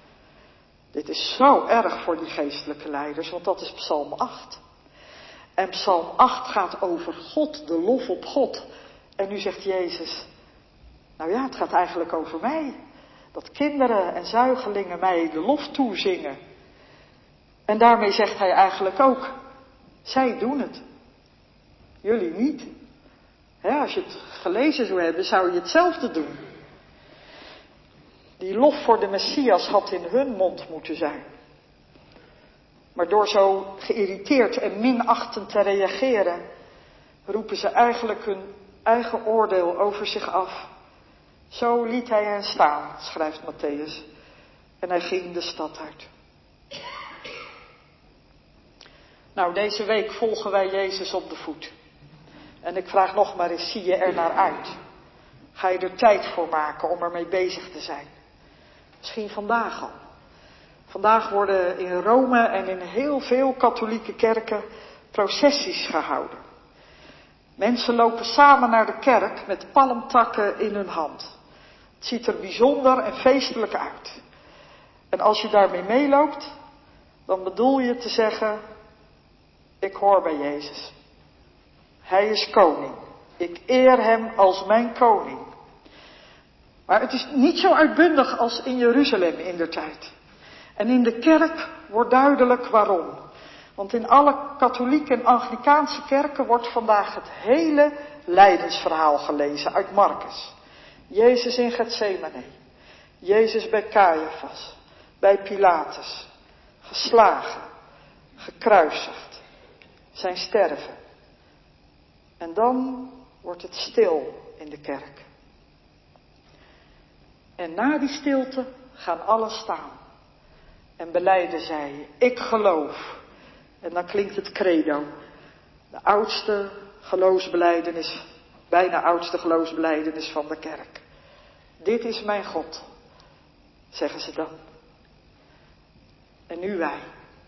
Dit is zo erg voor die geestelijke leiders, want dat is Psalm 8. En Psalm 8 gaat over God, de lof op God. En nu zegt Jezus, nou ja, het gaat eigenlijk over mij. Dat kinderen en zuigelingen mij de lof toezingen. En daarmee zegt hij eigenlijk ook, zij doen het. Jullie niet. Ja, als je het gelezen zou hebben, zou je hetzelfde doen. Die lof voor de Messias had in hun mond moeten zijn. Maar door zo geïrriteerd en minachtend te reageren, roepen ze eigenlijk hun eigen oordeel over zich af. Zo liet hij hen staan, schrijft Matthäus. En hij ging de stad uit. Nou, deze week volgen wij Jezus op de voet. En ik vraag nog maar eens, zie je er naar uit? Ga je er tijd voor maken om ermee bezig te zijn? Misschien vandaag al. Vandaag worden in Rome en in heel veel katholieke kerken processies gehouden. Mensen lopen samen naar de kerk met palmtakken in hun hand. Het ziet er bijzonder en feestelijk uit. En als je daarmee meeloopt, dan bedoel je te zeggen, ik hoor bij Jezus. Hij is koning. Ik eer hem als mijn koning. Maar het is niet zo uitbundig als in Jeruzalem indertijd. En in de kerk wordt duidelijk waarom. Want in alle katholieke en Anglikaanse kerken wordt vandaag het hele lijdensverhaal gelezen uit Marcus. Jezus in Getsemane. Jezus bij Caiaphas. Bij Pilatus. Geslagen. Gekruisigd. Zijn sterven. En dan wordt het stil in de kerk. En na die stilte gaan allen staan. En belijden zij, ik geloof. En dan klinkt het credo. De oudste geloofsbelijdenis, bijna oudste geloofsbelijdenis van de kerk. Dit is mijn God, zeggen ze dan. En nu wij.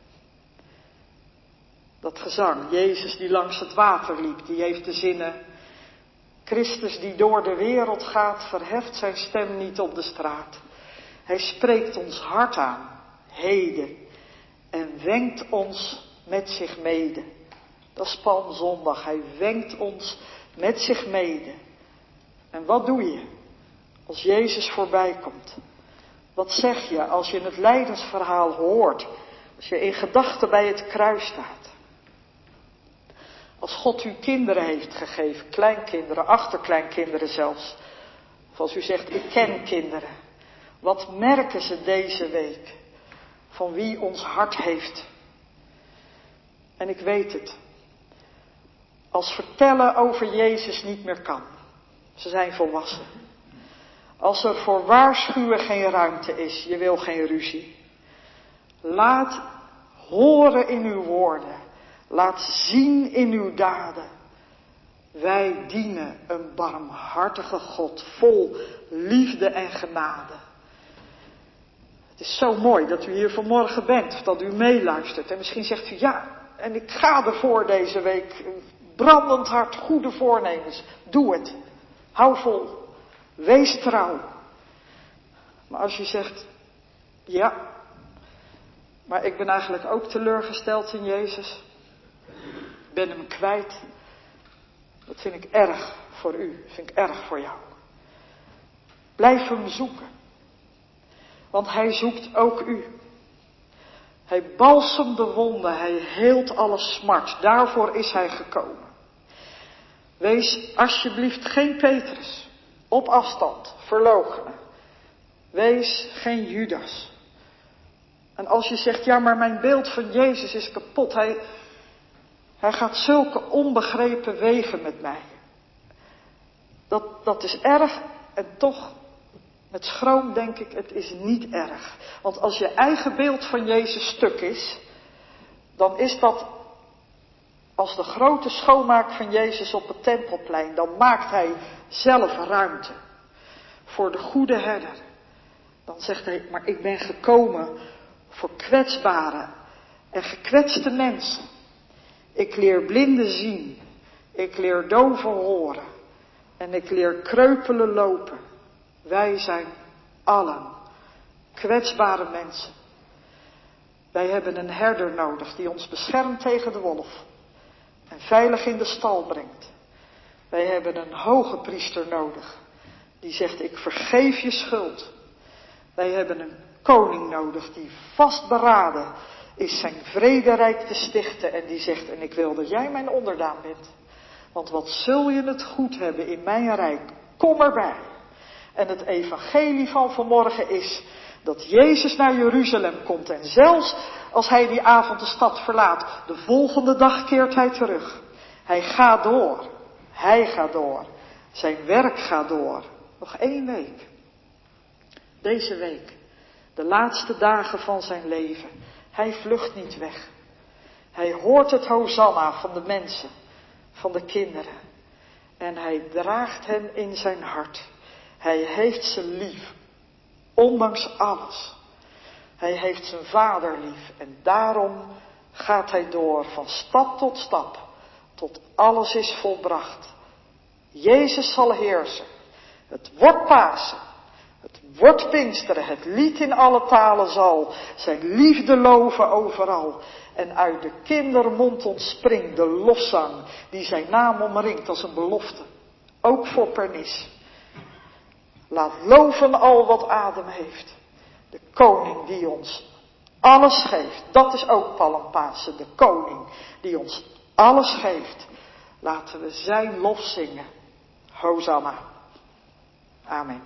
Dat gezang, Jezus die langs het water liep, die heeft de zinnen. Christus die door de wereld gaat, verheft zijn stem niet op de straat. Hij spreekt ons hart aan, heden, en wenkt ons met zich mede. Dat is Palmzondag, hij wenkt ons met zich mede. En wat doe je als Jezus voorbij komt? Wat zeg je als je het lijdensverhaal hoort, als je in gedachten bij het kruis staat? Als God u kinderen heeft gegeven, kleinkinderen, achterkleinkinderen zelfs. Of als u zegt, ik ken kinderen. Wat merken ze deze week van wie ons hart heeft? En ik weet het. Als vertellen over Jezus niet meer kan. Ze zijn volwassen. Als er voor waarschuwen geen ruimte is, je wil geen ruzie. Laat horen in uw woorden. Laat zien in uw daden. Wij dienen een barmhartige God, vol liefde en genade. Het is zo mooi dat u hier vanmorgen bent, dat u meeluistert. En misschien zegt u, ja, en ik ga ervoor deze week. Brandend hart, goede voornemens. Doe het. Hou vol. Wees trouw. Maar als je zegt, ja, maar ik ben eigenlijk ook teleurgesteld in Jezus. Ik ben hem kwijt. Dat vind ik erg voor u. Dat vind ik erg voor jou. Blijf hem zoeken. Want hij zoekt ook u. Hij balsemt de wonden. Hij heelt alle smart. Daarvoor is hij gekomen. Wees alsjeblieft geen Petrus. Op afstand. Verloochenen. Wees geen Judas. En als je zegt, ja, maar mijn beeld van Jezus is kapot. Hij gaat zulke onbegrepen wegen met mij. Dat is erg en toch, met schroom denk ik, het is niet erg. Want als je eigen beeld van Jezus stuk is, dan is dat als de grote schoonmaak van Jezus op het Tempelplein. Dan maakt hij zelf ruimte voor de goede herder. Dan zegt hij, maar ik ben gekomen voor kwetsbare en gekwetste mensen. Ik leer blinden zien. Ik leer doven horen. En ik leer kreupelen lopen. Wij zijn allen kwetsbare mensen. Wij hebben een herder nodig die ons beschermt tegen de wolf. En veilig in de stal brengt. Wij hebben een hoge priester nodig. Die zegt, ik vergeef je schuld. Wij hebben een koning nodig die vastberaden is zijn vrederijk te stichten. En die zegt, en ik wil dat jij mijn onderdaan bent. Want wat zul je het goed hebben in mijn rijk. Kom erbij. En het evangelie van vanmorgen is dat Jezus naar Jeruzalem komt. En zelfs als hij die avond de stad verlaat, de volgende dag keert hij terug. Hij gaat door. Hij gaat door. Zijn werk gaat door. Nog 1 week. Deze week. De laatste dagen van zijn leven. Hij vlucht niet weg. Hij hoort het hosanna van de mensen, van de kinderen. En hij draagt hen in zijn hart. Hij heeft ze lief, ondanks alles. Hij heeft zijn vader lief en daarom gaat hij door van stap, tot alles is volbracht. Jezus zal heersen. Het wordt Pasen. Het wordt Pinksteren. Het lied in alle talen zal zijn liefde loven overal. En uit de kindermond ontspringt de lofzang die zijn naam omringt als een belofte. Ook voor Pernis. Laat loven al wat adem heeft. De koning die ons alles geeft. Dat is ook Palmpasen. De koning die ons alles geeft. Laten we zijn lof zingen. Hosanna. Amen.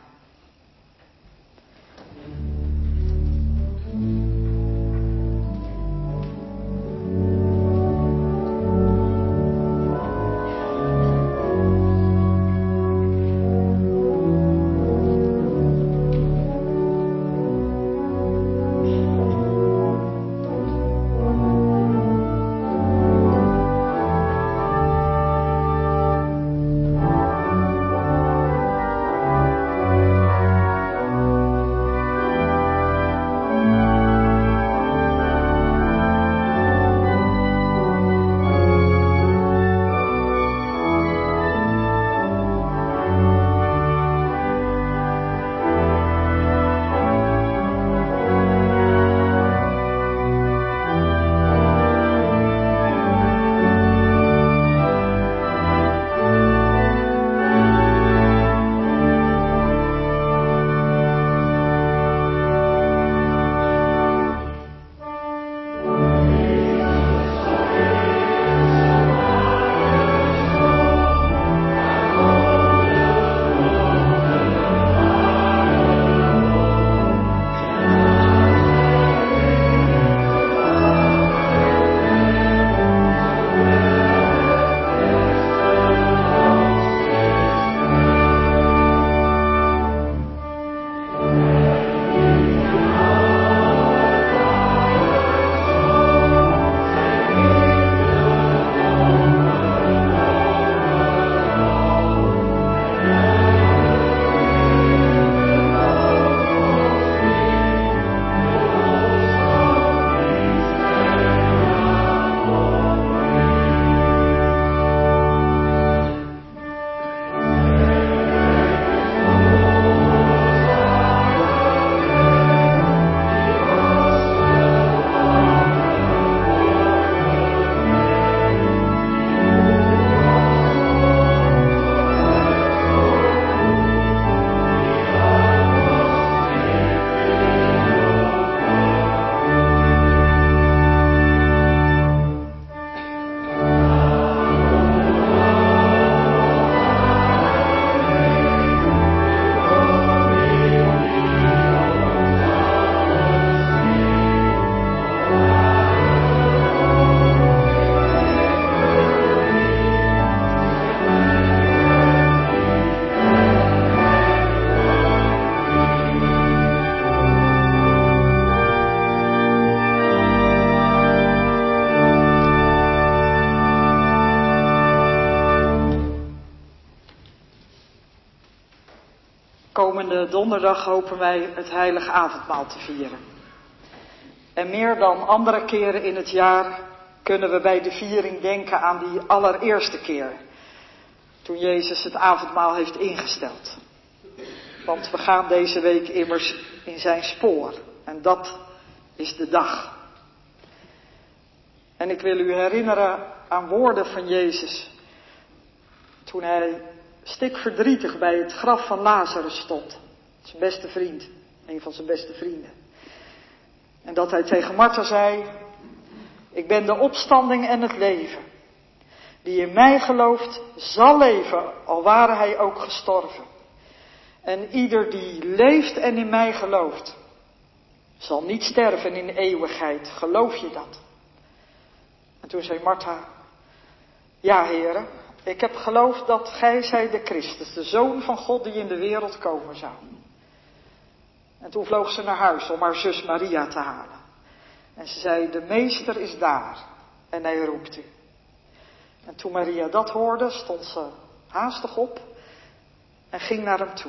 Komende donderdag hopen wij het heilige avondmaal te vieren. En meer dan andere keren in het jaar kunnen we bij de viering denken aan die allereerste keer. Toen Jezus het avondmaal heeft ingesteld. Want we gaan deze week immers in zijn spoor. En dat is de dag. En ik wil u herinneren aan woorden van Jezus. Toen hij stikverdrietig bij het graf van Lazarus stond. Zijn beste vriend. Een van zijn beste vrienden. En dat hij tegen Martha zei: ik ben de opstanding en het leven. Die in mij gelooft, zal leven, al ware hij ook gestorven. En ieder die leeft en in mij gelooft, zal niet sterven in eeuwigheid. Geloof je dat? En toen zei Martha: ja, Heere, ik heb geloofd dat gij zijt de Christus, de Zoon van God die in de wereld komen zou. En toen vloog ze naar huis om haar zus Maria te halen. En ze zei: de meester is daar en hij roept u. En toen Maria dat hoorde, stond ze haastig op en ging naar hem toe.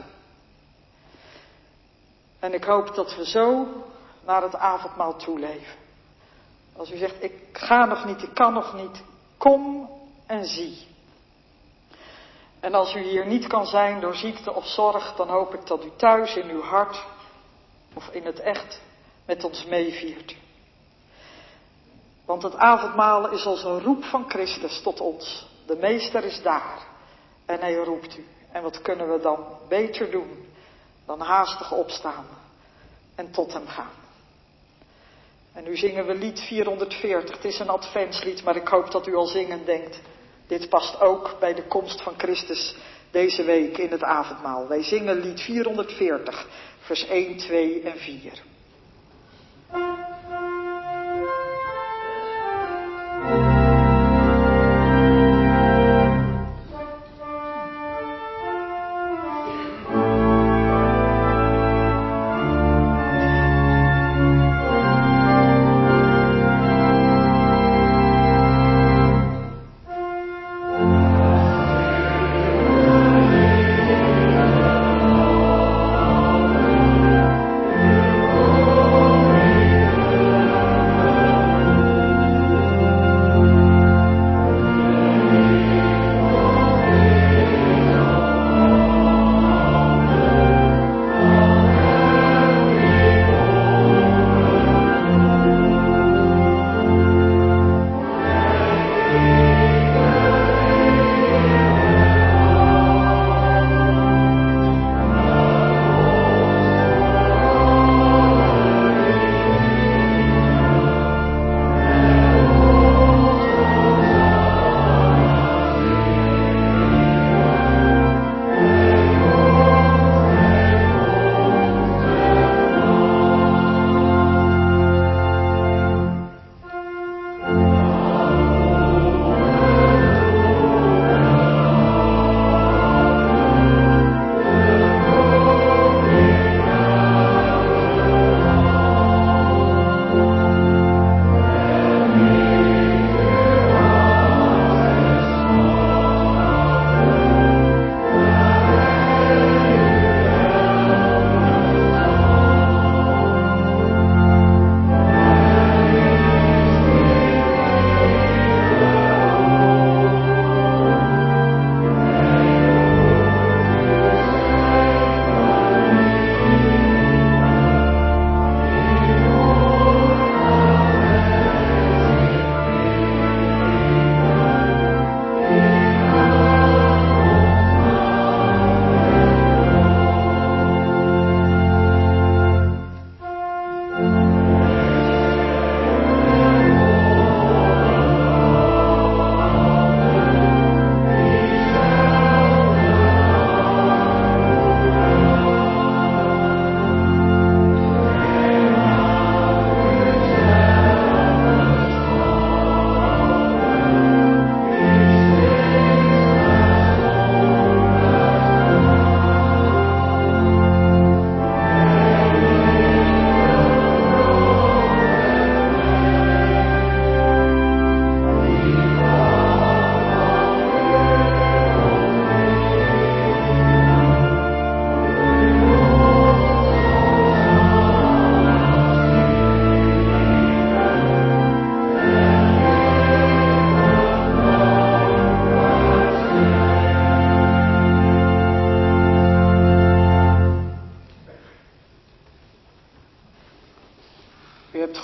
En ik hoop dat we zo naar het avondmaal toeleven. Als u zegt: ik ga nog niet, ik kan nog niet, kom en zie. En als u hier niet kan zijn door ziekte of zorg, dan hoop ik dat u thuis in uw hart of in het echt met ons meeviert. Want het avondmaal is als een roep van Christus tot ons. De meester is daar en hij roept u. En wat kunnen we dan beter doen dan haastig opstaan en tot hem gaan. En nu zingen we lied 440. Het is een adventslied, maar ik hoop dat u al zingend denkt: dit past ook bij de komst van Christus deze week in het avondmaal. Wij zingen lied 440, vers 1, 2 en 4. O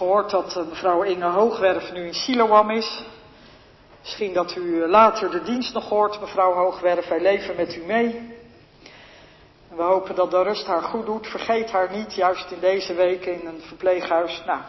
gehoord dat mevrouw Inge Hoogwerf nu in Siloam is. Misschien dat u later de dienst nog hoort, mevrouw Hoogwerf. Wij leven met u mee. En we hopen dat de rust haar goed doet. Vergeet haar niet, juist in deze week in een verpleeghuis. Nou,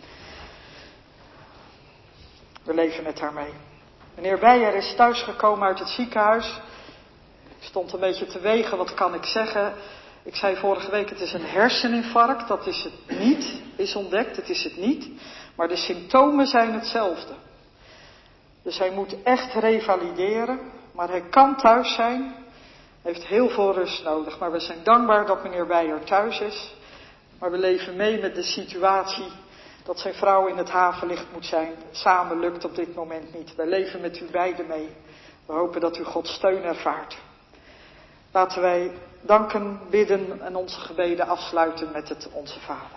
we leven met haar mee. Meneer Beijer is thuisgekomen uit het ziekenhuis. Ik stond een beetje te wegen, wat kan ik zeggen? Ik zei vorige week, het is een herseninfarct. Dat is het niet, is ontdekt, het is het niet. Maar de symptomen zijn hetzelfde. Dus hij moet echt revalideren, maar hij kan thuis zijn. Hij heeft heel veel rust nodig, maar we zijn dankbaar dat meneer Beijer thuis is. Maar we leven mee met de situatie dat zijn vrouw in het havenlicht moet zijn. Samen lukt op dit moment niet. We leven met u beiden mee. We hopen dat u Gods steun ervaart. Laten wij danken, bidden en onze gebeden afsluiten met het Onze Vader.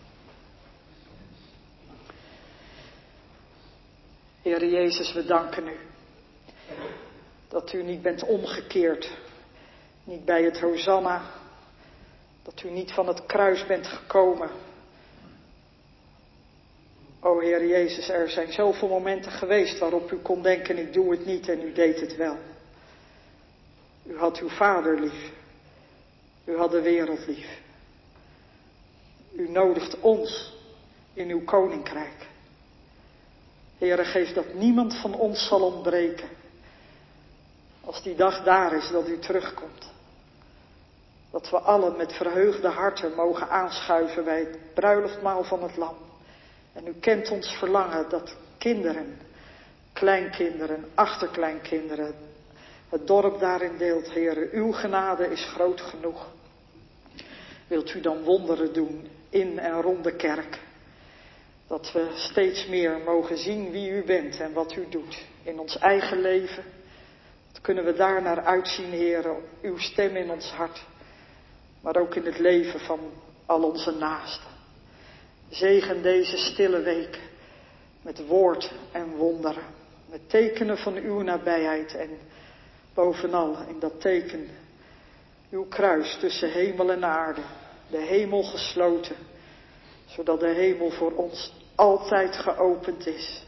Heere Jezus, we danken u dat u niet bent omgekeerd, niet bij het Hosanna, dat u niet van het kruis bent gekomen. O Heer Jezus, er zijn zoveel momenten geweest waarop u kon denken, ik doe het niet en u deed het wel. U had uw Vader lief, u had de wereld lief. U nodigt ons in uw koninkrijk. Heere, geef dat niemand van ons zal ontbreken. Als die dag daar is dat u terugkomt. Dat we allen met verheugde harten mogen aanschuiven bij het bruiloftmaal van het Lam. En u kent ons verlangen dat kinderen, kleinkinderen, achterkleinkinderen, het dorp daarin deelt. Heere, uw genade is groot genoeg. Wilt u dan wonderen doen in en rond de kerk? Dat we steeds meer mogen zien wie u bent en wat u doet in ons eigen leven. Dat kunnen we daar naar uitzien, Heere, uw stem in ons hart. Maar ook in het leven van al onze naasten. Zegen deze stille week met woord en wonderen. Met tekenen van uw nabijheid en bovenal in dat teken uw kruis tussen hemel en aarde. De hemel gesloten, zodat de hemel voor ons altijd geopend is.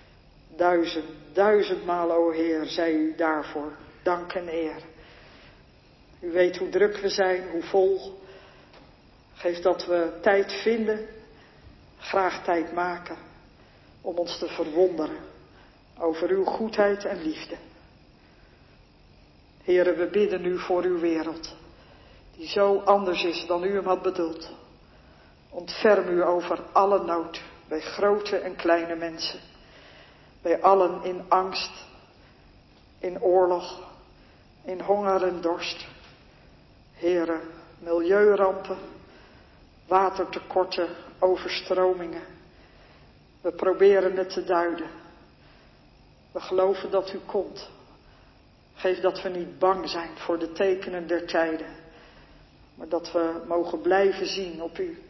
1000 o Heer, zij u daarvoor dank en eer. U weet hoe druk we zijn, hoe vol. Geef dat we tijd vinden, graag tijd maken, om ons te verwonderen over uw goedheid en liefde. Heere, we bidden u voor uw wereld, die zo anders is dan u hem had bedoeld. Ontferm u over alle nood, bij grote en kleine mensen. Bij allen in angst, in oorlog, in honger en dorst. Heere, milieurampen, watertekorten, overstromingen. We proberen het te duiden. We geloven dat u komt. Geef dat we niet bang zijn voor de tekenen der tijden. Maar dat we mogen blijven zien op u.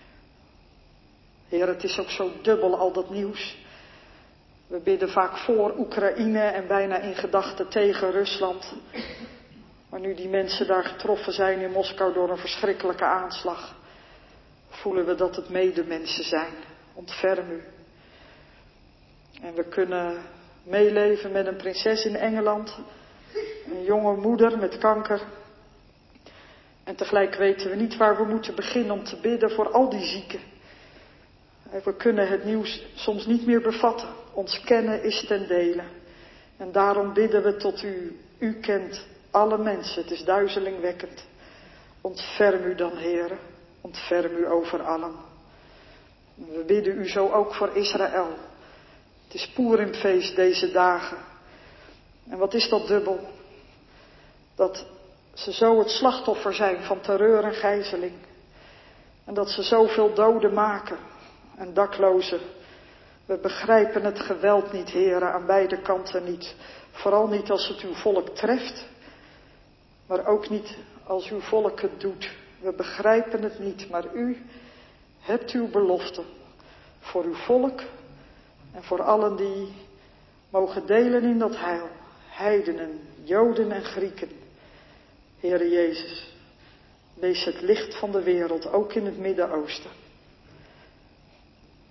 Heer, het is ook zo dubbel al dat nieuws. We bidden vaak voor Oekraïne en bijna in gedachten tegen Rusland. Maar nu die mensen daar getroffen zijn in Moskou door een verschrikkelijke aanslag, voelen we dat het medemensen zijn. Ontferm u. En we kunnen meeleven met een prinses in Engeland. Een jonge moeder met kanker. En tegelijk weten we niet waar we moeten beginnen om te bidden voor al die zieken. We kunnen het nieuws soms niet meer bevatten. Ons kennen is ten dele. En daarom bidden we tot u. U kent alle mensen. Het is duizelingwekkend. Ontferm u dan, Heere. Ontferm u over allen. We bidden u zo ook voor Israël. Het is Poerimfeest deze dagen. En wat is dat dubbel? Dat ze zo het slachtoffer zijn van terreur en gijzeling. En dat ze zoveel doden maken en daklozen. We begrijpen het geweld niet, Heere, aan beide kanten niet. Vooral niet als het uw volk treft. Maar ook niet als uw volk het doet. We begrijpen het niet, maar u hebt uw belofte voor uw volk en voor allen die mogen delen in dat heil. Heidenen, Joden en Grieken. Heere Jezus, wees het licht van de wereld, ook in het Midden-Oosten.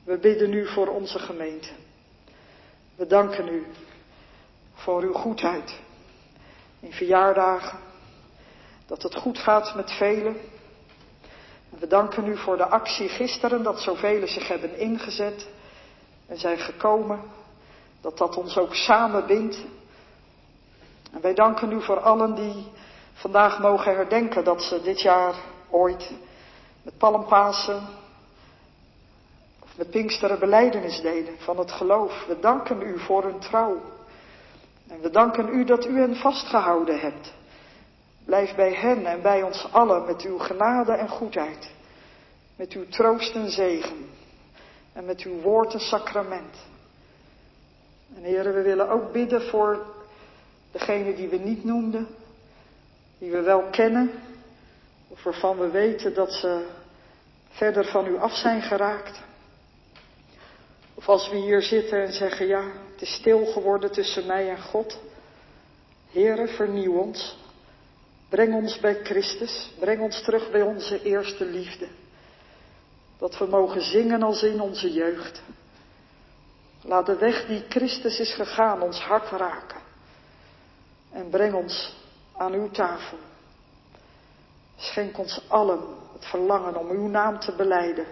We bidden u voor onze gemeente. We danken u voor uw goedheid in verjaardagen, dat het goed gaat met velen. We danken u voor de actie gisteren, dat zoveel zich hebben ingezet en zijn gekomen, dat ons ook samen bindt. En wij danken u voor allen die vandaag mogen herdenken dat ze dit jaar ooit met Palmpasen of met Pinksteren belijdenis deden van het geloof. We danken u voor hun trouw. En we danken u dat u hen vastgehouden hebt. Blijf bij hen en bij ons allen met uw genade en goedheid. Met uw troost en zegen. En met uw woord en sacrament. En heren, we willen ook bidden voor degenen die we niet noemden. Die we wel kennen. Of waarvan we weten dat ze verder van u af zijn geraakt. Of als we hier zitten en zeggen, ja, het is stil geworden tussen mij en God. Heere, vernieuw ons. Breng ons bij Christus. Breng ons terug bij onze eerste liefde. Dat we mogen zingen als in onze jeugd. Laat de weg die Christus is gegaan ons hart raken. En breng ons aan uw tafel. Schenk ons allen het verlangen om uw naam te belijden.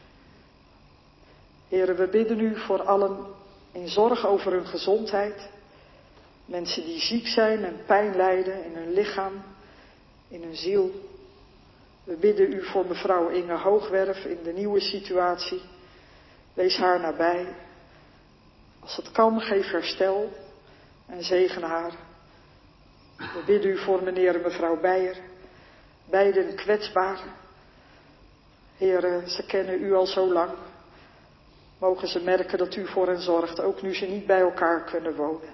Heere, we bidden u voor allen in zorg over hun gezondheid. Mensen die ziek zijn en pijn lijden in hun lichaam, in hun ziel. We bidden u voor mevrouw Inge Hoogwerf in de nieuwe situatie. Wees haar nabij. Als het kan, geef herstel en zegen haar. We bidden u voor meneer en mevrouw Beijer. Beiden kwetsbaar. Heere, ze kennen u al zo lang. Mogen ze merken dat u voor hen zorgt, ook nu ze niet bij elkaar kunnen wonen.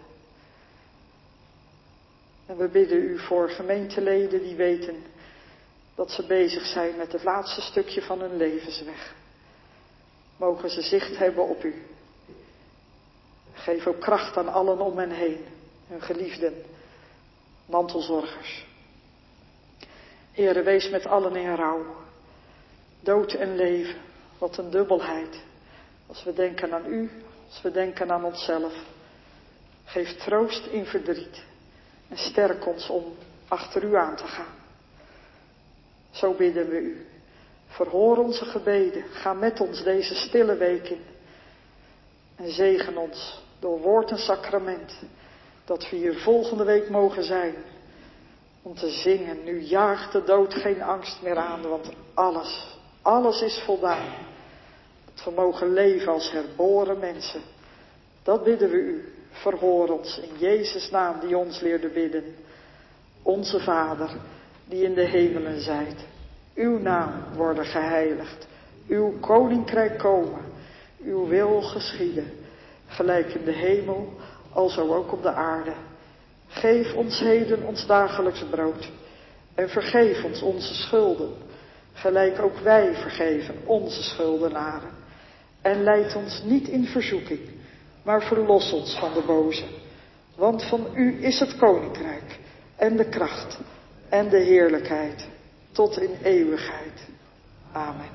En we bidden u voor gemeenteleden die weten dat ze bezig zijn met het laatste stukje van hun levensweg. Mogen ze zicht hebben op u. Geef ook kracht aan allen om hen heen, hun geliefden, mantelzorgers. Heere, wees met allen in rouw. Dood en leven, wat een dubbelheid. Als we denken aan u, als we denken aan onszelf. Geef troost in verdriet. En sterk ons om achter u aan te gaan. Zo bidden we u. Verhoor onze gebeden. Ga met ons deze stille week in. En zegen ons door woord en sacrament. Dat we hier volgende week mogen zijn. Om te zingen. Nu jaagt de dood geen angst meer aan. Want alles is voldaan. Dat we mogen leven als herboren mensen. Dat bidden we u. Verhoor ons in Jezus' naam die ons leerde bidden. Onze Vader, die in de hemelen zijt. Uw naam worden geheiligd. Uw koninkrijk komen. Uw wil geschieden. Gelijk in de hemel, alzo ook op de aarde. Geef ons heden ons dagelijks brood. En vergeef ons onze schulden. Gelijk ook wij vergeven onze schuldenaren. En leid ons niet in verzoeking. Maar verlos ons van de boze. Want van u is het koninkrijk en de kracht en de heerlijkheid tot in eeuwigheid. Amen.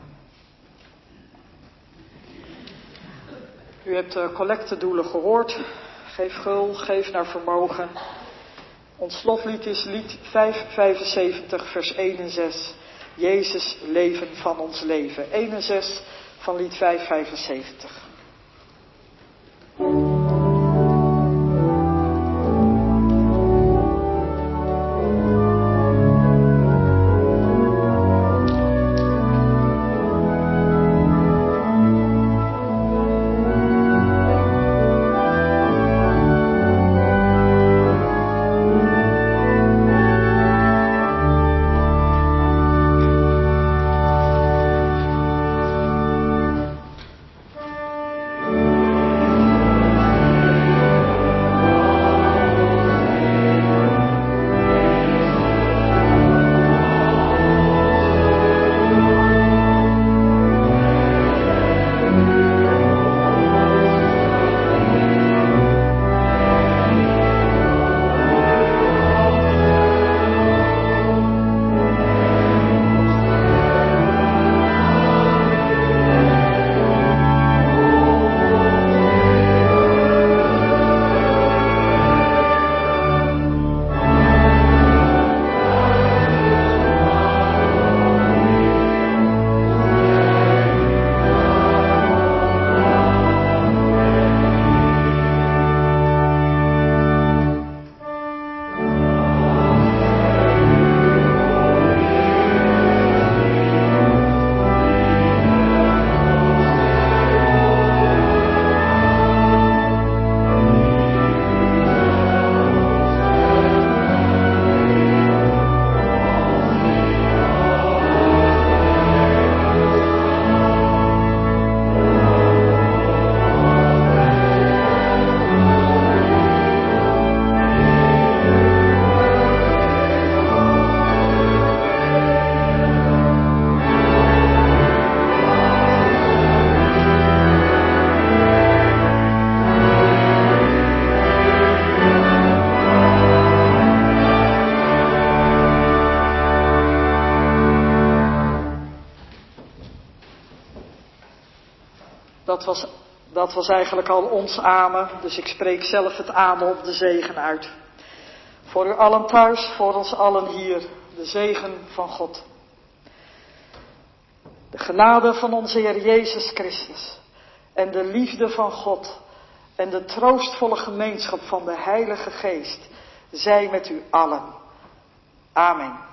U hebt de collectedoelen gehoord. Geef gul, geef naar vermogen. Ons slotlied is lied 575 vers 1 en 6. Jezus, leven van ons leven. 1 en 6 van lied 575. Dat was eigenlijk al ons amen, dus ik spreek zelf het amen op de zegen uit. Voor u allen thuis, voor ons allen hier, de zegen van God. De genade van onze Heer Jezus Christus en de liefde van God en de troostvolle gemeenschap van de Heilige Geest zij met u allen. Amen.